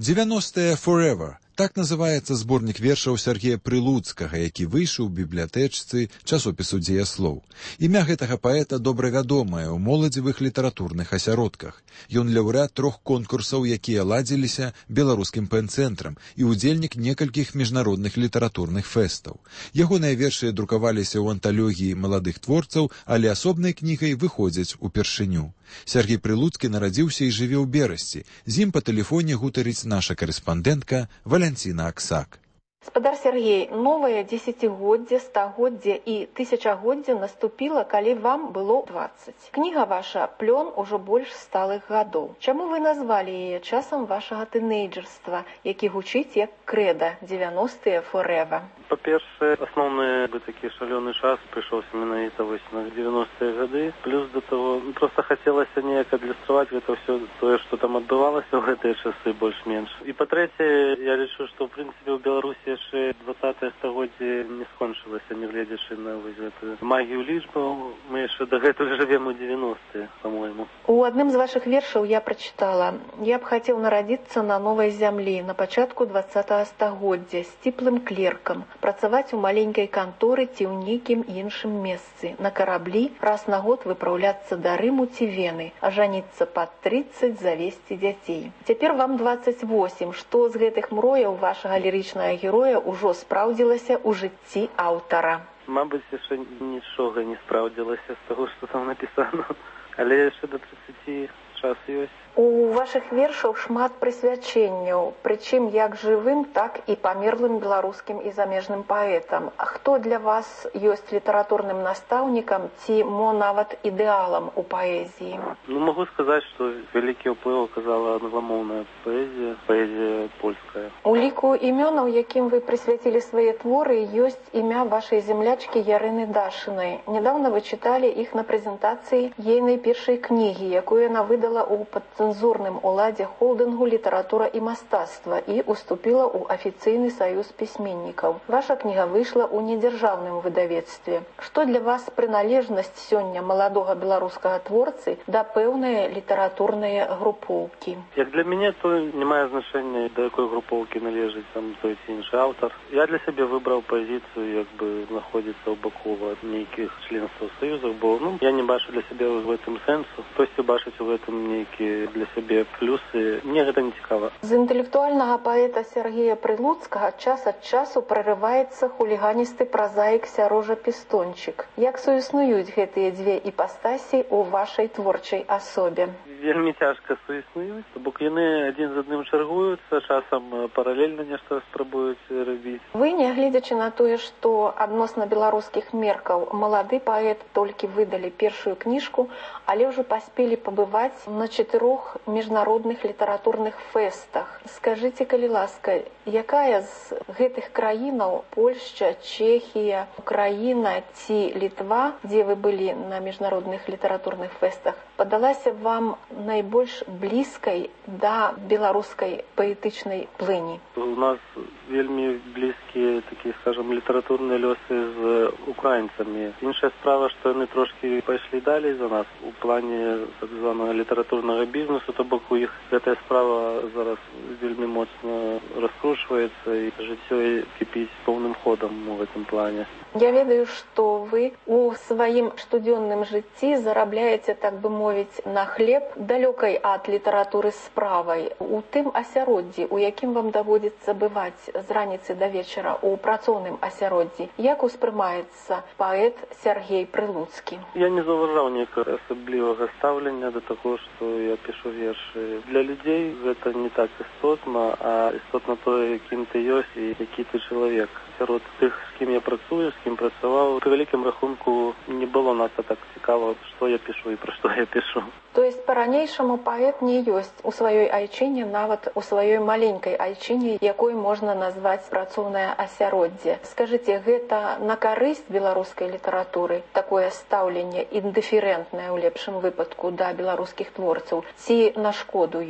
90-е Forever. Так называецца зборнік вершаў Сергея Прылуцкага, які выйшаў у бібліятэчцы часопісу «Дзеяслоў». Імя гэтага паэта добра вядомае ў моладзевых літаратурных асяродках. Ён лаўрэат 3 конкурсаў, якія ладзіліся беларускім пэн-цэнтрам, і ўдзельнік некалькіх міжнародных літаратурных фэстаў. Ягоныя вершы друкаваліся ў анталогіі маладых творцаў, але асобнай кнігай выходзяць упершыню. Сергей Прылуцкі нарадзіўся і жыве ў Берасці. З ім па тэлефоне гутарыць наша карэспандэнтка Валянціна Аксак. Спадар Сергей, новае дзесяцігоддзе, стагоддзе і тысячагоддзе наступіла, калі вам было 20. Кніга ваша плён ужо больш сталых гадоў. Чаму вы назвалі яе часам вашага тынейджерства, які гучыць як крэда 90-е Forever? Па-першае, асноўны такі шалёны час прыйшоўся менавіта вось на 90-е гады. Плюс да таго, проста хацелася неяк адлюстраваць гэта ўсё тое, што там адбывалася ў гэтыя часы больш-менш. І па-трэцяе, я лічу, што ў прынцыпе ў Беларусі яшчэ 20-е стагоддзе не скончылася, не гледзячы на вось гэтую магію лічбаў. Мы яшчэ дагэтуль жывем у 90-е, па-мойму. У адным з вашых вершаў я прачытала: «Я б хацеў нарадзіцца на новай зямлі на пачатку 20-го стагоддзя з цеплым клеркам, працаваць у маленькай канторы ці ў нейкім іншым месцы, на караблі, раз на год выпраўляцца да Рыму ці Вены, а жаніцца пад 30, завесці дзяцей». Цяпер вам 28. Што з гэтых мрояў вашага лірычнага героя ўжо спраўдзілася ў жыцці аўтара? Мабыць, яшчэ нічога не спраўдзілася з таго, што там напісана, але яшчэ да 30 час ёсць. У вашых вершаў шмат прысвячэнняў, прычым як жывым, так і памерлым беларускім і замежным паэтам. А хто для вас ёсць літаратурным настаўнікам ці мо нават ідэалам у паэзіі? Магу сказаць, што вялікі ўплыў аказала англамоўная паэзія, паэзія польская. У ліку імёнаў, якім вы прысвяцілі свае творы, ёсць імя вашай землячкі Ярыны Дашынай. Нядаўна вы чыталі іх на прэзентацыі ейнай першай кнігі, якую яна выдала ў цэнзурным уладзе холдынгу «Літаратура і мастацтва» і уступіла ў афіцыйны саюз пісьменнікаў. Ваша кніга выйшла ў недзяржаўным выдавецтве. Што для вас прыналежнасць сёння маладога беларускага творцы да пэўнай літаратурнай групоўкі? Як для мяне, то не мае значэння, да якой групоўкі належыць там той ці іншы аўтар. Я для сябе выбраў пазіцыю, як бы знаходзіцца ў баку ад нейкіх членстваў саюзаў, бо я не бачу для сябе ў гэтым сэнсу. Хтосьці бачыць у гэтым нейкія для сябе плюсы, мне гэта не цікава. З інтэлектуальнага паэта Сергея Прылуцкага час ад часу прарываецца хуліганісты празаік Сярожа Пістончык. Як суіснуюць гэтыя дзве іпастасі ў вашай творчай асобе? Вельмі цяжка суіснуюць, бок яны адзін з адным чаргуюцца, часам паралельна нешта спрабуюць рабіць. Вы, нягледзячы на тое, што адносна беларускіх меркаў малады паэт толькі выдалі першую кніжку, але ўжо паспелі пабываць на 4 міжнародных літаратурных фэстах. Скажыце, калі ласка, якая з гэтых краінаў, Польшча, Чэхія, Украіна ці Літва, дзе вы былі на міжнародных літаратурных фэстах, падалася вам найбольш блізкай да беларускай паэтычнай плыні? У нас вельмі блізкія такія, скажам, літаратурныя лёсы з украінцамі. Іншая справа, што яны трошкі пайшлі далей за нас у плане так званага літаратурнага бізнесу, то бок у іх гэтая справа зараз вельмі моцна раскручваецца і жыццё кіпіць поўным ходам у гэтым плане. Я ведаю, што вы у сваім штодзённым жыцці зарабляеце, так бы мовіць, на хлеб далёкай ад літаратуры справай, у тым асяроддзі, у якім вам даводзіцца бываць з раніцы да вечара, у працоўным асяроддзі. Як успрымаецца паэт Сергей Прылуцкі? Я не заўважаў нейкага асаблівага стаўлення да таго, што я пішу вершы. Для людзей гэта не так істотна, а істотна тое, якім ты ёсць і які ты чалавек. Сярод тых, з кім я працую, з кім працаваў, пры вялікім рахунку не было надта так цікава, што я пішу і пра што я пішу. То есть па-ранейшаму паэт не ёсць у сваёй айчыне, нават у сваёй маленькай айчыне, якой можна назваць працоўнае асяроддзе. Скажыце, гэта на карысць беларускай літаратуры, такое стаўленне індыферэнтнае ў лепшым выпадку да беларускіх творцаў, ці на шкоду ёй?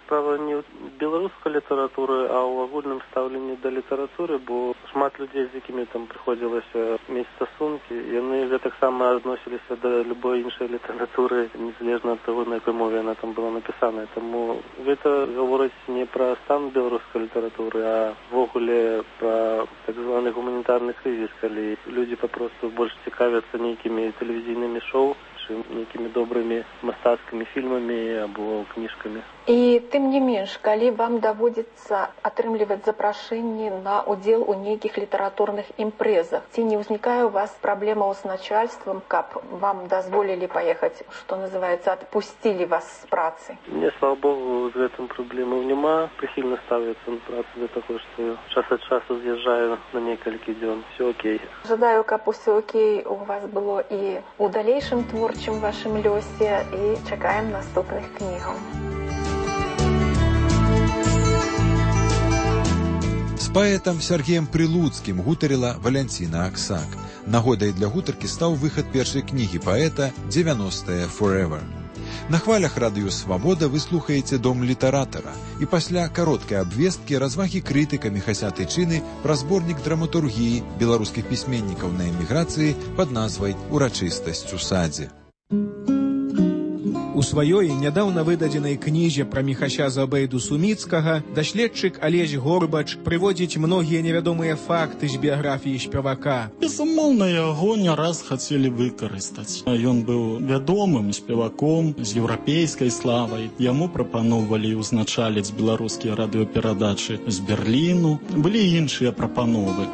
справа не ў беларускай літаратуры, а ў агульным стаўленні да літаратуры, бо шмат людзей, з якімі там прыходзілася мець стасункі, яны гэтаксама адносіліся да любой іншай літаратуры, незалежна ад таго, на якой мове яна там была напісаная. Таму гэта гаворыць не пра стан беларускай літаратуры, а ввогуле пра так званы гуманітарны крызіс, калі людзі папросту больш цікавяцца нейкімі тэлевізійнымі шоу, нейкімі добрымі мастацкімі фільмамі або кніжкамі. І тым не менш, калі вам даводзіцца атрымліваць запрашэнні на удзел у нейкіх літаратурных імпрэзах, ці не ўзнікае у вас праблемаў з начальствам, каб вам дазволілі паехаць, што называецца, адпусцілі вас з працы? Не, слава Богу, з гэтым праблемаў няма. Прыхільна ставіцца на працу для таго, што час ад часу з'язджаю на некалькі дзён. Все окей. Жадаю, каб усё окей у вас было і ў далейшым творчым вашым лёсе, і чакаем наступных кнігаў. З паэтам Сергеем Прилуцкім гутарыла Валянціна Аксак. Нагодай для гутаркі стаў выхад першай кнігі паэта «90-е Forever». На хвалях радыё «Свабода» вы слухаеце «Дом літаратара» і пасля кароткай абвесткі развагі крытыка Міхася Тычыны пра зборнік драматургіі беларускіх пісьменнікаў на эміграцыі пад назвай «Урачыстасць у садзе». У сваёй нядаўна выдадзенай кнізе пра Міхася Забейду Суміцкага даследчык Алесь Горбач прыводзіць многія невядомыя факты з біяграфіі спевака. Безумоўна, яго не раз хацелі выкарыстаць. Ён быў вядомым спеваком з еўрапейскай славай. Яму прапаноўвалі ўзначаліць беларускія радыёперадачы з Берліну. Былі іншыя прапановы.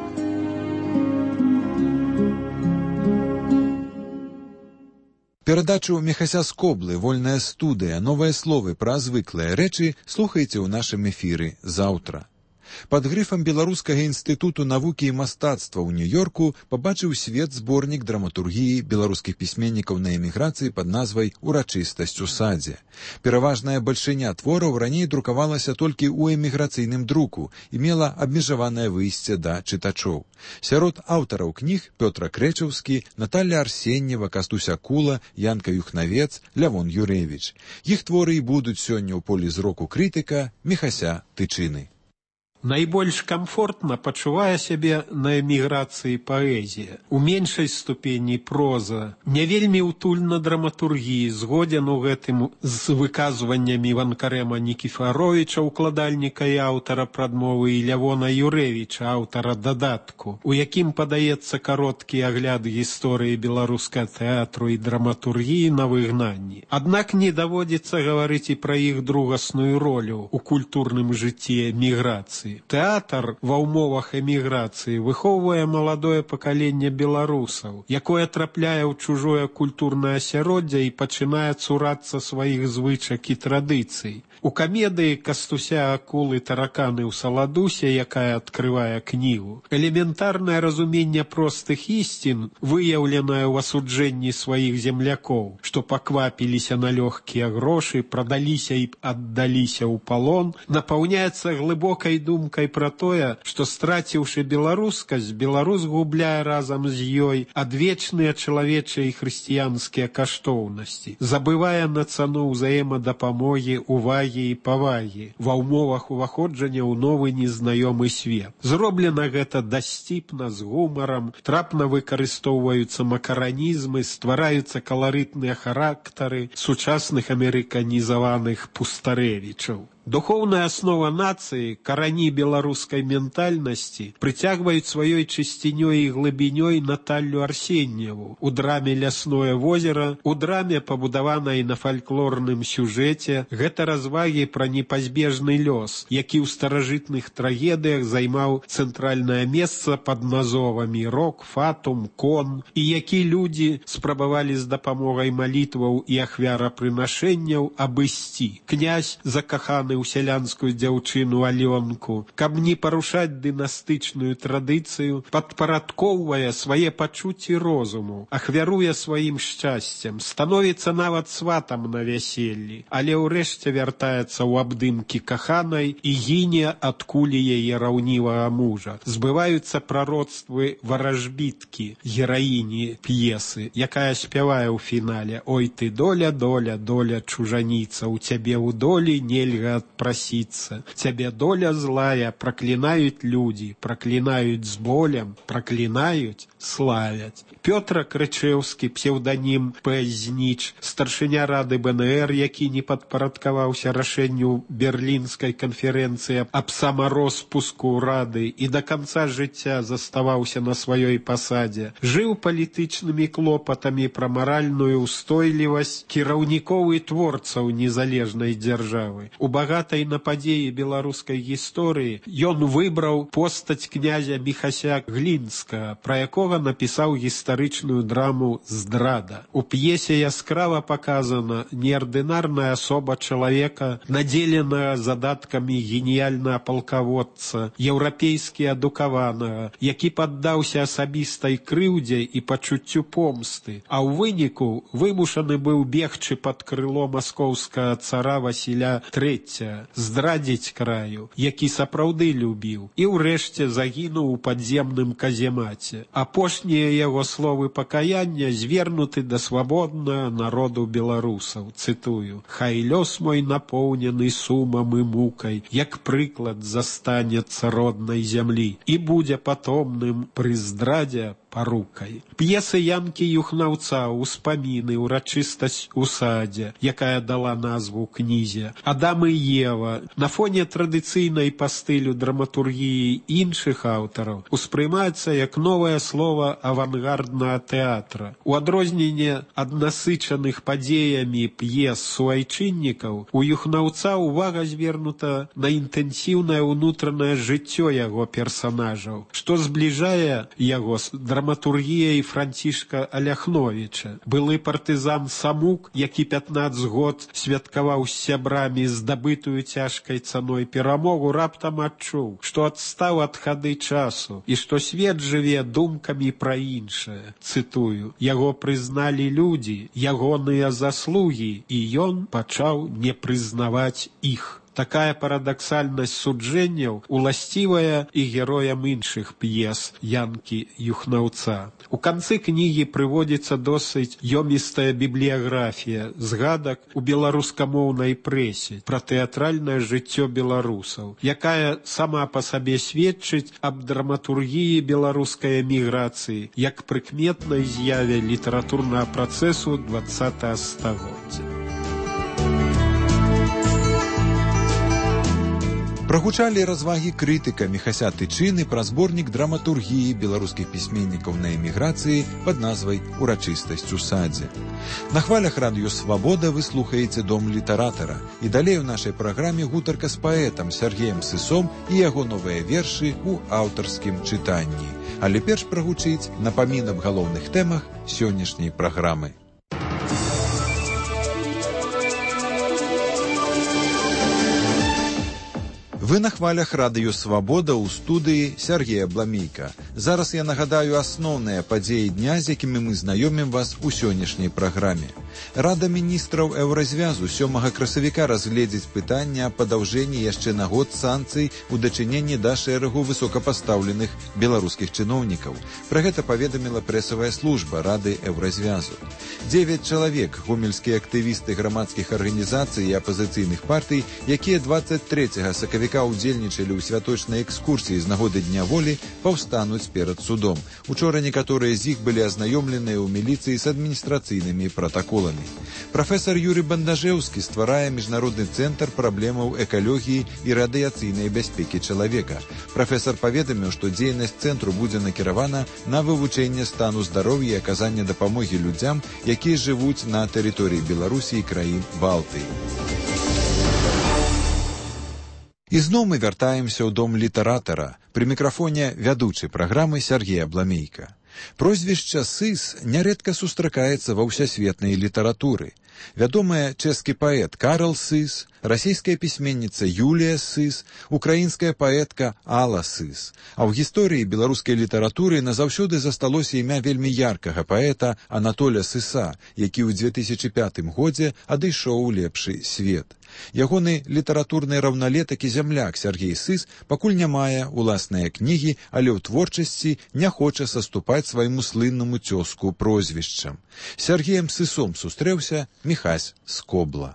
Перадачу Міхася Скоблы, вольная студыя, новыя словы пра звыклыя рэчы слухайце ў нашым эфіры заўтра. Пад грыфам Беларускага інстытуту навукі і мастацтва ў Нью-Йорку пабачыў свет зборнік драматургіі беларускіх пісьменнікаў на эміграцыі пад назвай «Урачыстасць у садзе». Пераважная бальшыня твораў раней друкавалася толькі ў эміграцыйным друку і мела абмежаванае выйсце да чытачоў. Сярод аўтараў кніг Пётра Крэчаўскі, Наталля Арсеньева, Кастусь Акула, Янка Юхнавец, Лявон Юрэвіч. Іх творы і будуць сёння ў полі зроку крытыка Міхася Тычыны. Найбольш камфортна пачувае сябе на эміграцыі паэзія. У меншай ступені проза. Не вельмі утульна драматургіі, згодзен у гэтым з выказваннямі Ванкарэма Нікіфаровіча, укладальніка і аўтара прадмовы, і Лявона Юрэвіча, аўтара дадатку, у якім падаецца кароткі агляд гісторыі беларускага тэатру і драматургіі на выгнанні. Аднак не даводзіцца гаварыць і пра іх другасную ролю ў культурным жыцці эміграцыі. Тэатр ва ўмовах эміграцыі выхоўвае маладое пакаленне беларусаў, якое трапляе ў чужое культурнае асяроддзе і пачынае цурацца сваіх звычак і традыцый. У камедыі Кастуся Акулы «Тараканы ў Саладусе», якая адкрывае кнігу, элементарнае разуменне простых ісцін, выяўленае ў асуджэнні сваіх землякоў, што паквапіліся на лёгкія грошы, прадаліся і аддаліся ў палон, напаўняецца глыбокай думкай пра тое, што, страціўшы беларускасць, беларус губляе разам з ёй адвечныя чалавечыя і хрысціянскія каштоўнасці, забывае на цану ўзаемадапамогі, увагі і павагі ва ўмовах уваходжання ў новы незнаёмы свет. Зроблена гэта дасціпна, з гумарам, трапна выкарыстоўваюцца макаранізмы, ствараюцца каларытныя характары сучасных амерыканізаваных пустарэвічаў. Духоўная аснова нацыі, карані беларускай ментальнасці прыцягваюць сваёй чысцінёй і глыбінёй Наталлю Арсеньеву у драме «Лясное возера», у драме, пабудаванай на фальклорным сюжэце, гэта развагі пра непазбежны лёс, які ў старажытных трагедыях займаў цэнтральнае месца пад назовамі «Рок», «Фатум», «Кон», і які людзі спрабавалі з дапамогай малітваў і ахвярапрынашэнняў абысці. Князь, закаханы ў сялянскую дзяўчыну Алёнку, каб не парушаць дынастычную традыцыю, падпарадкоўвае свае пачуцці розуму, ахвяруе сваім шчасцем, становіцца нават сватам на вяселлі, але ўрэшце вяртаецца ў абдымкі каханай і гіне ад кулі яе раўнівага мужа. Збываюцца прароцтвы варажбіткі, гераіні п'есы, якая спявае ў фінале: «Ой ты, доля, доля, доля чужаніца, у цябе ў долі нельга отпроситься. Тебе доля злая, проклинают люди, проклинают с болем, проклинают, славят. Петр Крычевский, псевдоним Пэзніч, старшыня рады БНР, які не падпарадкаваўся рашэнню Берлінскай канферэнцыі аб самароспуску рады і до конца жыцця заставаўся на сваёй пасадзе, жыў палітычнымі клопатамі пра маральную устойлівасць кіраўнікоў і творцаў незалежнай дзяржавы. У багатай на падзеі беларускай гісторыі ён выбраў постаць князя Міхася Глінскага, пра якога напісаў гістарычную драму «Здрада». У п'есе яскрава показана неардынарная асоба чалавека, надзеленая задаткамі геніяльнага палкаводца, еўрапейскі адукаванага, які паддаўся асабістай крыўдзе і пачуццю помсты, а ў выніку вымушаны быў бегчы пад крыло маскоўскага цара Васіля III, здрадзіць краю, які сапраўды любіў, і ўрэшце загінуў у падземным каземаце. Апошнія яго словы пакаяння звернуты да свабоднага народу беларусаў. Цытую: «Хай лёс мой напоўнены сумам і мукай, як прыклад застанецца роднай зямлі, і будзе патомным пры здрадзе парукай». П'есы Янкі Юхнаўца, «Успаміны», «Урачыстасць у садзе», якая дала назву кнізе, «Адам і Ева» на фоне традыцыйнай па стылю драматургіі іншых аўтараў успрымаецца як новае слова авангарднага тэатра. У адрозненне ад насычаных падзеямі п'ес суайчыннікаў, у Юхнаўца ўвага звернута на інтэнсіўнае ўнутранае жыццё яго персанажаў, што збліжае яго з драматургіяй Францішка Аляхновіча. Былы партызан Самук, які 15 год святкаваў з сябрамі здабытую цяжкай цаной перамогу, раптам адчуў, што адстаў ад хады часу і што свет жыве думкамі пра іншае. Цытую: «Яго прызналі людзі, ягоныя заслугі, і ён пачаў не прызнаваць іх». Такая парадаксальнасць суджэнняў уласцівая і героям іншых п'ес Янкі Юхнаўца. У канцы кнігі прыводзіцца досыць ёмістая бібліяграфія згадак у беларускамоўнай прэсе пра тэатральнае жыццё беларусаў, якая сама па сабе сведчыць аб драматургіі беларускай эміграцыі як прыкметнай з'яве літаратурнага працэсу 20-го стагоддзя. Прагучалі развагі крытыка Міхася Тычыны пра зборнік драматургіі беларускіх пісьменнікаў на эміграцыі пад назвай «Урачыстасць у садзе». На хвалях радыё «Свабода» вы слухаеце «Дом літаратара», і далей у нашай праграме гутарка з паэтам Сергеем Сысом і яго новыя вершы ў аўтарскім чытанні. Але перш прагучыць напамін аб галоўных тэмах сённяшняй праграмы. Вы на хвалях радыё «Свабода» ў студыі Сергея Бламейка. Зараз я нагадаю асноўныя падзеі дня, з якімі мы знаёмім вас у сённяшняй праграме. Рада міністраў Еўразвязу 7 красавіка разгледзіць пытанне аб падаўжэнні яшчэ на год санкцый у дачыненні да шэрагу высокапастаўленых беларускіх чыноўнікаў. Пра гэта паведаміла прэсавая служба Рады Еўразвязу. 9 чалавек, гомельскія актывісты грамадскіх арганізацый і апазіцыйных партый, якія 23 сакавіка удзельнічалі ў святочнай экскурсіі з нагоды Дня волі, паўстануць перад судом. Учора некаторыя з іх былі азнаёмленыя ў міліцыі з адміністрацыйнымі пратаколамі. Прафесар Юрый Бандажэўскі стварае міжнародны цэнтр праблемаў экалогіі і радыяцыйнай бяспекі чалавека. Прафесар паведаміў, што дзейнасць цэнтру будзе накіравана на вывучэнне стану здароўя і аказанне дапамогі людзям, якія жывуць на тэрыторыі Беларусі і краін Балтыі. І зноў мы вяртаемся ў дом літаратара. Пры мікрафоне вядучы праграмы Сергея Бламейка. Прозвішча Сыс нярэдка сустракаецца ва ўсясветнай літаратуры. Вядомая чэшскі паэт Карл Сыс, расійская пісьменніца Юлія Сыс, украінская паэтка Алла Сыс. А ў гісторыі беларускай літаратуры назаўсёды засталося імя вельмі яркага паэта Анатоля Сыса, які ў 2005 годзе адышоў у лепшы свет. Ягоны літаратурны раўналетак і зямляк Сергей Сыс пакуль не мае уласныя кнігі, але ў творчасці не хоча саступаць свайму слыннаму цёзку прозвішчам. З Сергеем Сысом сустрэўся Міхась Скобла.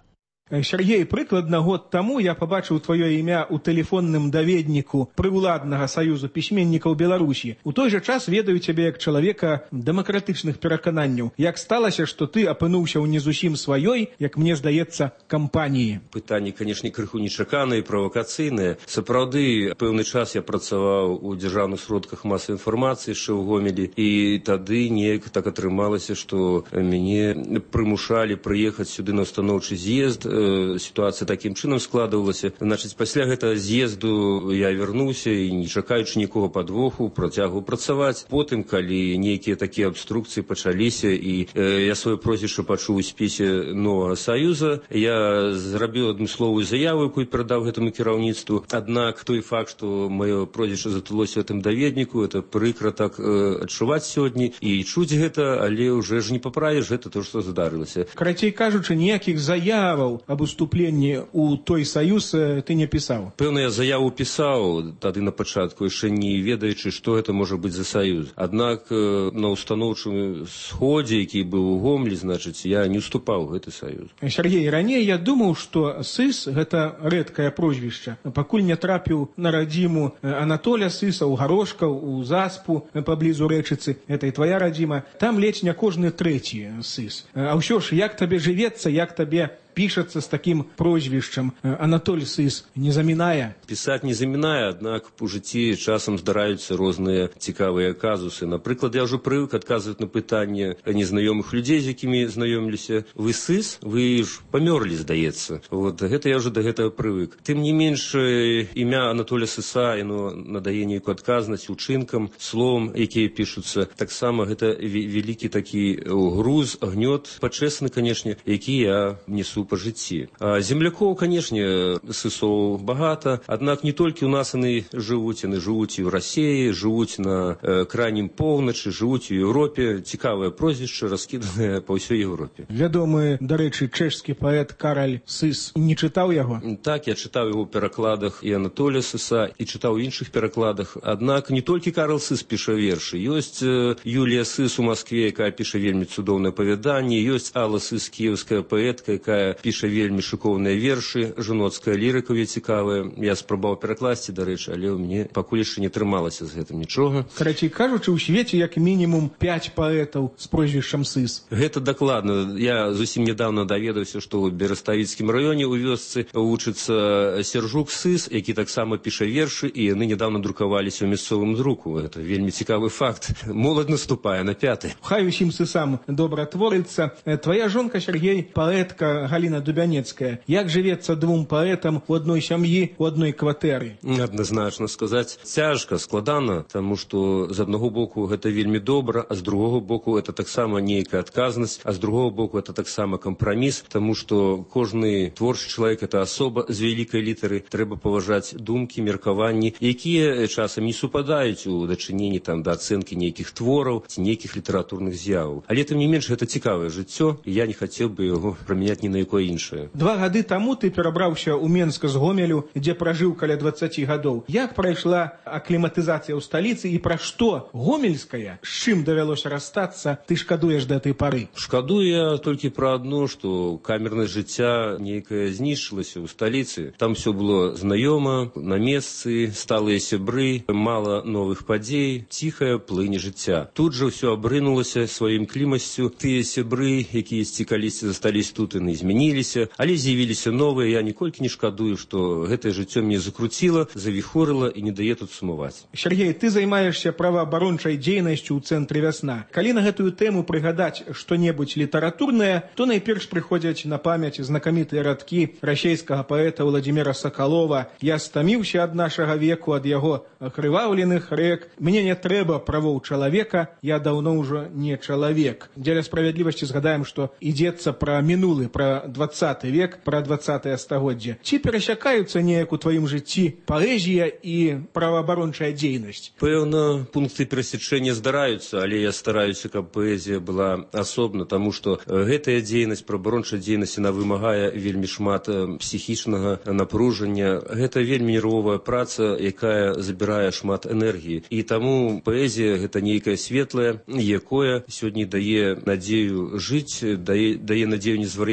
Сергей, прыкладна год таму я пабачыў тваё імя ў тэлефонным даведніку прыўладнага саюзу пісьменнікаў Беларусі. У той жа час ведаю цябе як чалавека дэмакратычных перакананняў. Як сталася, што ты апынуўся ў не зусім сваёй, як мне здаецца, кампаніі? Пытанне, канешне, крыху нечаканае, правакацыйнае. Сапраўды, пэўны час я працаваў у дзяржаўных сродках масавай інфармацыі яшчэ ў Гомелі, і тады неяк так атрымалася, што мяне прымушалі прыехаць сюды на устаноўчы з'езд. Сітуацыя такім чынам складывалася. Значыць, пасля гэтага з'езду я вярнуўся і, не чакаючы нікога падвоху, працягваў працаваць. Потым, калі нейкія такія абструкцыі пачаліся, і я сваё прозвішча пачуў у спісе новага саюза, я зрабіў адмысловую заяву, якую перадаў гэтаму кіраўніцтву. Аднак той факт, што маё прозвішча затулося ў гэтым даведніку, это прыкра так адчуваць сёння і чуць гэта, але ўжо ж не паправіш, гэта то, што здарылася. Карацей кажучы, ніякіх заяваў аб уступленні ў той саюз ты не пісаў? Пэўна, я заяву пісаў тады на пачатку, яшчэ не ведаючы, што гэта можа быць за саюз. Аднак на устаноўчым сходзе, які быў у Гомелі, значыць, я не уступаў у гэты саюз. Сергей, раней я думаў, што Сыс – гэта рэдкае прозвішча. Пакуль не трапіў на радзіму Анатоля Сыса ў Гарошкаў, у Заспу, паблізу Рэчыцы, гэта і твая радзіма, там ледзь не кожны трэці Сыс. А ўсё ж, як табе жывецца, як табе пішацца з такім прозвішчам? Анатоль Сыс не замінае? Пісаць не замінае, аднак у жыцці часам здараюцца розныя цікавыя казусы. Напрыклад, я ўжо прывык адказваць на пытанне незнаёмых людзей, з якімі знаёміліся. Вы Сыс? Вы ж памёрлі, здаецца. Вот гэта я ўжо да гэтага прывык. Тым не менш, імя Анатоля Сыса, яно надае нейкую адказнасць учынкам, словам, якія пішуцца. Таксама гэта вялікі такі груз, гнёт, пачэсны, канешне, які я несу па жыцці. Землякоў, канешне, Сысоў багата, аднак не толькі ў нас яны жывуць і ў Расіі, жывуць на крайнім поўначы, жывуць у Еўропе. Цікавае прозвішча, раскіданае па ўсёй Еўропе. Вядомы, дарэчы, чэшскі паэт Караль Сыс. Не чытаў яго? Так, я чытаў яго ў перакладах і Анатоля Сыса, і чытаў у іншых перакладах. Аднак не толькі Карл Сыс піша вершы. Ёсць Юлія Сыс у Маскве, якая піша вельмі цудоўнае апавяданне. Ёсць Алла Сыс, кіеўская паэтка, якая піша вельмі шыкоўныя вершы, жаноцкая лірыка цікавая. Я спрабаваў перакласці, дарэчы, але ў мяне пакуль яшчэ не атрымалася з гэтым нічога. Карацей кажучы, у свеце як мінімум 5 паэтаў з прозвішчам Сыс. Гэта дакладна. Я зусім нядаўна даведаўся, што ў Бераставіцкім раёне ў вёсцы вучыцца Сержук Сыс, які таксама піша вершы, і яны нядаўна друкаваліся ў мясцовым друку. Гэта вельмі цікавы факт. Моладзь наступае на 5. Хай усім Сысам добра творыцца. Твая жонка, Сергей, паэтка Галіна Дубянецкая. Як жывецца двум паэтам у адной сям'і, у адной кватэры? Адназначна сказаць, цяжка, складана, таму што з аднаго боку гэта вельмі добра, а з другога боку это таксама нейкая адказнасць, а з другога боку это таксама кампраміс, таму што кожны творчы чалавек это асоба з вялікай літары, трэба паважаць думкі, меркаванні, якія часам не супадаюць у дачыненні там да ацэнкі нейкіх твораў ці нейкіх літаратурных з'яваў. Але тым не менш гэта цікавае жыццё, і я не хацеў бы яго прамяняць ні на якое іншае. 2 гады таму ты перабраўся ў Менск з Гомелю, дзе пражыў каля 20 гадоў. Як прайшла акліматызацыя ў сталіцы і пра што гомельская, з чым давялося расстацца, ты шкадуеш да той пары? Шкадую я толькі пра адно, што камернасць жыцця нейкая знішчылася ў сталіцы. Там все было знаёма, на месцы, сталыя сябры, мала новых падзей, ціхая плынь жыцця. Тут жа ўсё абрынулася сваім клімасцю. Тыя сябры, якія калісьці засталіся тут, яны змяніліся, але з'явіліся новыя. Я ніколькі не шкадую, што гэтае жыццё мне закруціла, завіхорыла і не дае тут сумаваць. Сергей, ты займаешся праваабарончай дзейнасцю ў цэнтры «Вясна». Калі на гэтую тэму прыгадаць што-небудзь літаратурнае, то найперш прыходзяць на памяць знакамітыя радкі расейскага паэта Владзіміра Сакалова: «Я стаміўся ад нашага веку, ад яго акрываўленых рэк. Мне не трэба правоў чалавека, я даўно ўжо не чалавек». Дзеля справядлівасці згадаем, што ідзецца пра мінулы, пра 20 век, пра 20-е стагоддзе. Ці перасякаюцца неяк у тваім жыцці паэзія і праваабарончая дзейнасць? Пэўна, пункты перасячэння здараюцца, але я стараюся, каб паэзія была асобна, таму што гэтая дзейнасць, праваабарончая дзейнасць, яна вымагае вельмі шмат псіхічнага напружання. Гэта вельмі нервовая праца, якая забірае шмат энергіі. І таму паэзія гэта нейкае светлае, якое сёння дае надзею жыць, дае надзею не звар'яцець,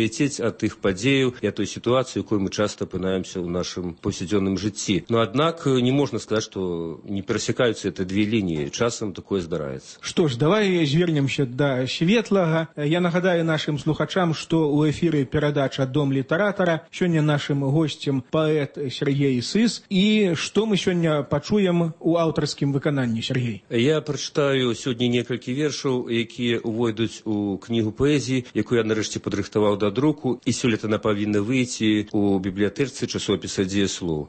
от тых падзеяў и от той ситуации, в якой мы часто опынаемся в нашем повседневном житті. Но, однако, не можно сказать, что не пересекаются эти две линии. Часом такое здарается. Что ж, давай звернемся до светлага. Я нагадаю нашим слухачам, что у эфире передача «Дом литератора». Сегодня нашим гостем поэт Сергей Сыс. И что мы сегодня почуем у авторским выкананні, Сергей? Я прочитаю сегодня несколько вершаў, якія увойдуць у книгу поэзии, якую я нарэшце падрыхтаваў да друку, и сёлета она павінна выйти у библиотечцы часопіса «Дзеяслоў».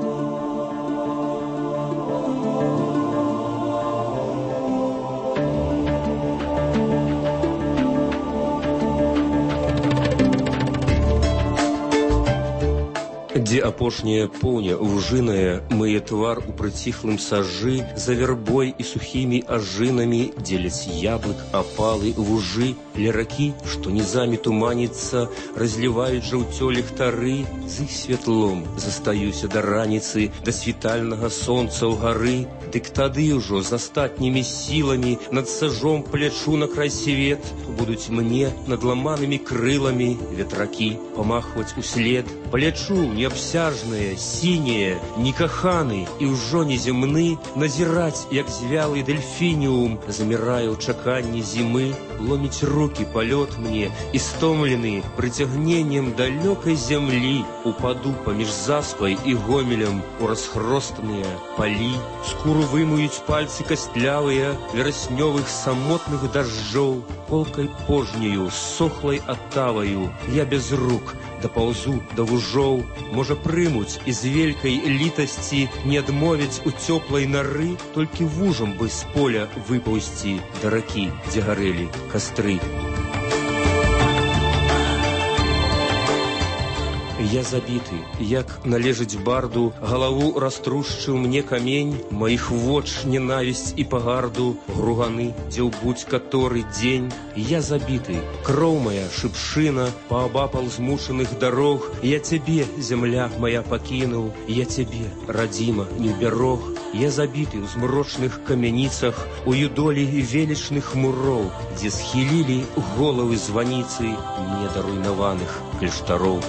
Дзе апошняя поўня вужыная мые твар у прыціхлым сажы, за вярбой і сухімі ажынамі дзеляць яблык, апалы, вужы, ля ракі, што нізамі туманіцца, разліваюць жаўцё ліхтары, з іх святлом застаюся да раніцы, да світальнага сонца ў гары, дык тады ўжо з астатнімі сіламі над сажом палячу на край свет, будуць мне над ламанымі крыламі ветракі памахваць услед, палячу неабсяжныя, сінія, некаханы і ўжо неземны, назіраць, як звялы дельфініум замірае ў чаканні зімы, ломіць рукі палёт мне і стомлены прыцягненнем далёкай зямлі, упаду паміж Заспай і Гомелем у расхростаныя палі, скуру вымуюць пальцы кастлявыя вераснёвых самотных дажджоў, полкай пожняю, сохлай атаваю, я без рук дапаўзу да вужоў, можа прымуць і з вялікай літасці не адмовяць у цёплай нары, толькі вужам бы з поля выпаўсці да ракі, дзе гарэлі кастры. Я забіты, як належыць барду, галаву раструшчыў мне камень, маіх воч ненавісць і пагарду, груганы, дзе ў будь-каторы дзень. Я забіты, кроў мая шыпшына, паабапал змучаных дарог, я цябе, зямля моя, пакінуў, я цябе, радзіма, не ўбярог. Я забіты ў змрочных камяніцах, у юдолі велічных муроў, дзе схілілі головы званіцы недаруйнаваных кляштароў.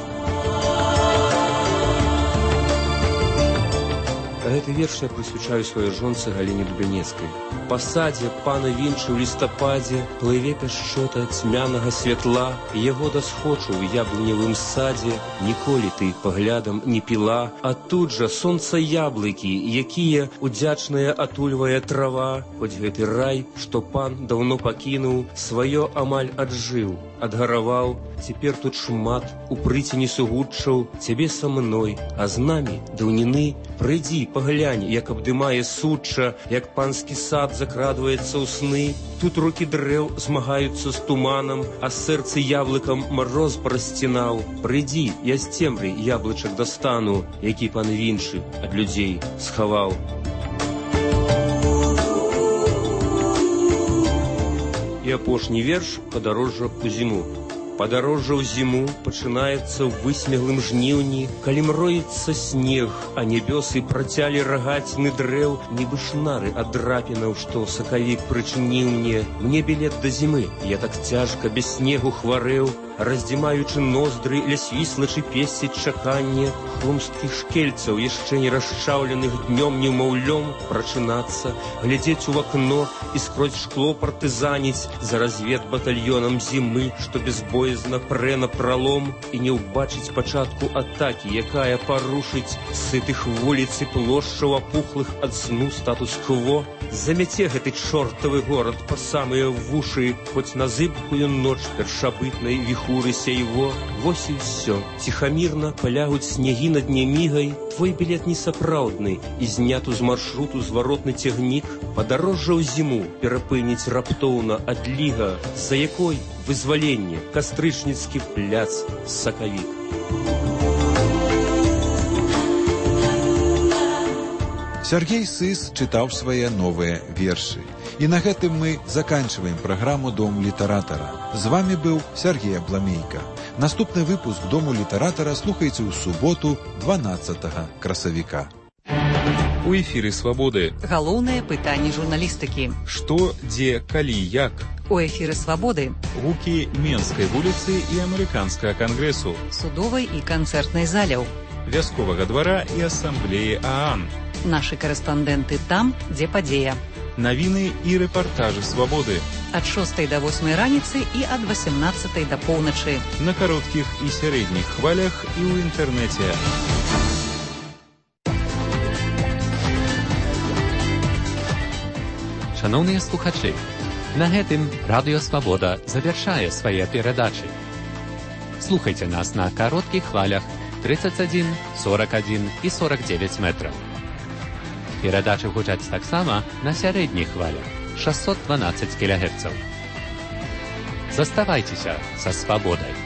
Гэты верш я прысвячаю сваёй жонцы Галіне Дубянецкай. Па садзе пана вінчы ў лістападзе плыве пяшчота цьмянага святла, яго дасхочу ў яблыневым садзе, ніколі ты паглядам не піла, а тут жа сонца яблыкі, якія удзячная атульвае трава, хоць гэты рай, што пан даўно пакінуў, сваё амаль аджыў, адгараваў, цяпер тут шмат у прыцені сугуччаў, цябе са мной, а з намі даўніны, прыйдзі, паглянь, як абдымае сучча, як панскі сад закрадваецца ў сны. Тут рукі дрэў змагаюцца з туманам, а сэрцы яблыкам мароз прасцінаў. Прыйдзі, я з цемры яблычак дастану, які пан вінчы ад людзей схаваў. І апошні верш «Падарожжа ў зіму». Падарожжа ў зіму пачынаецца ў высмеглым жніўні, калі мроіцца снег, а нябёсы працялі рагаціны дрэў, нібы шнары ад драпінаў, што сакавік прычыніў мне. Мне білет да зімы, я так цяжка без снегу хварэў, раздзімаючы ноздры, ля свіслачы песціць чаканне, хрумсткіх шкельцаў, яшчэ не расчаўленых днём неўмаўлём, прачынацца, глядзець у акно і скрозь шкло партызаніць за разведбатальёнам зімы, што безбоязна прэ на пралом, і не ўбачыць пачатку атакі, якая парушыць сытых вуліц і плошчаў апухлых ад сну статус-кво. Замяце гэты чортавы горад па самыя вушы, хоць на зыбкую ноч першабытнай віхуры сяйво. Вось і ўсё. Ціхамірна палягуць снегі над нямігай. Твой білет несапраўдны, і зняту з маршруту зваротны цягнік. Падарожжа ў зіму перапыніць раптоўна адліга, за якой вызваленне, кастрычніцкі пляц, сакавік. Сергей Сыс чытаў свае новыя вершы. І на гэтым мы заканчиваем праграму «Дом літаратара». З вами быў Сергей Абламейка. Наступны выпуск «Дому літаратара» слухайце ў суботу, 12 красавіка. У эфіры «Свабоды». Галоўнае пытанне журналістыкі. Што, дзе, калі, як? У эфіры «Свабоды». Гукі Менскай вуліцы і Амерыканскага кангрэсу. Судовай і канцэртнай заляў. Вясковага двара і асамблеі ААН. Нашы карэспандэнты там, дзе падзея. Навіны і рэпартажы «Свабоды». Ад 6 до 8 раніцы і ад 18 до поўначы. На кароткіх і сярэдніх хвалях і ў інтэрнэце. Шановныя слухачы, на гэтым Радыё Свабода завяршае свае перадачы. Слухайце нас на кароткіх хвалях 31, 41 і 49 метраў. Перадачы гучаць таксама на сярэдніх хвалях 612 кГц. Заставайцеся са свабодай.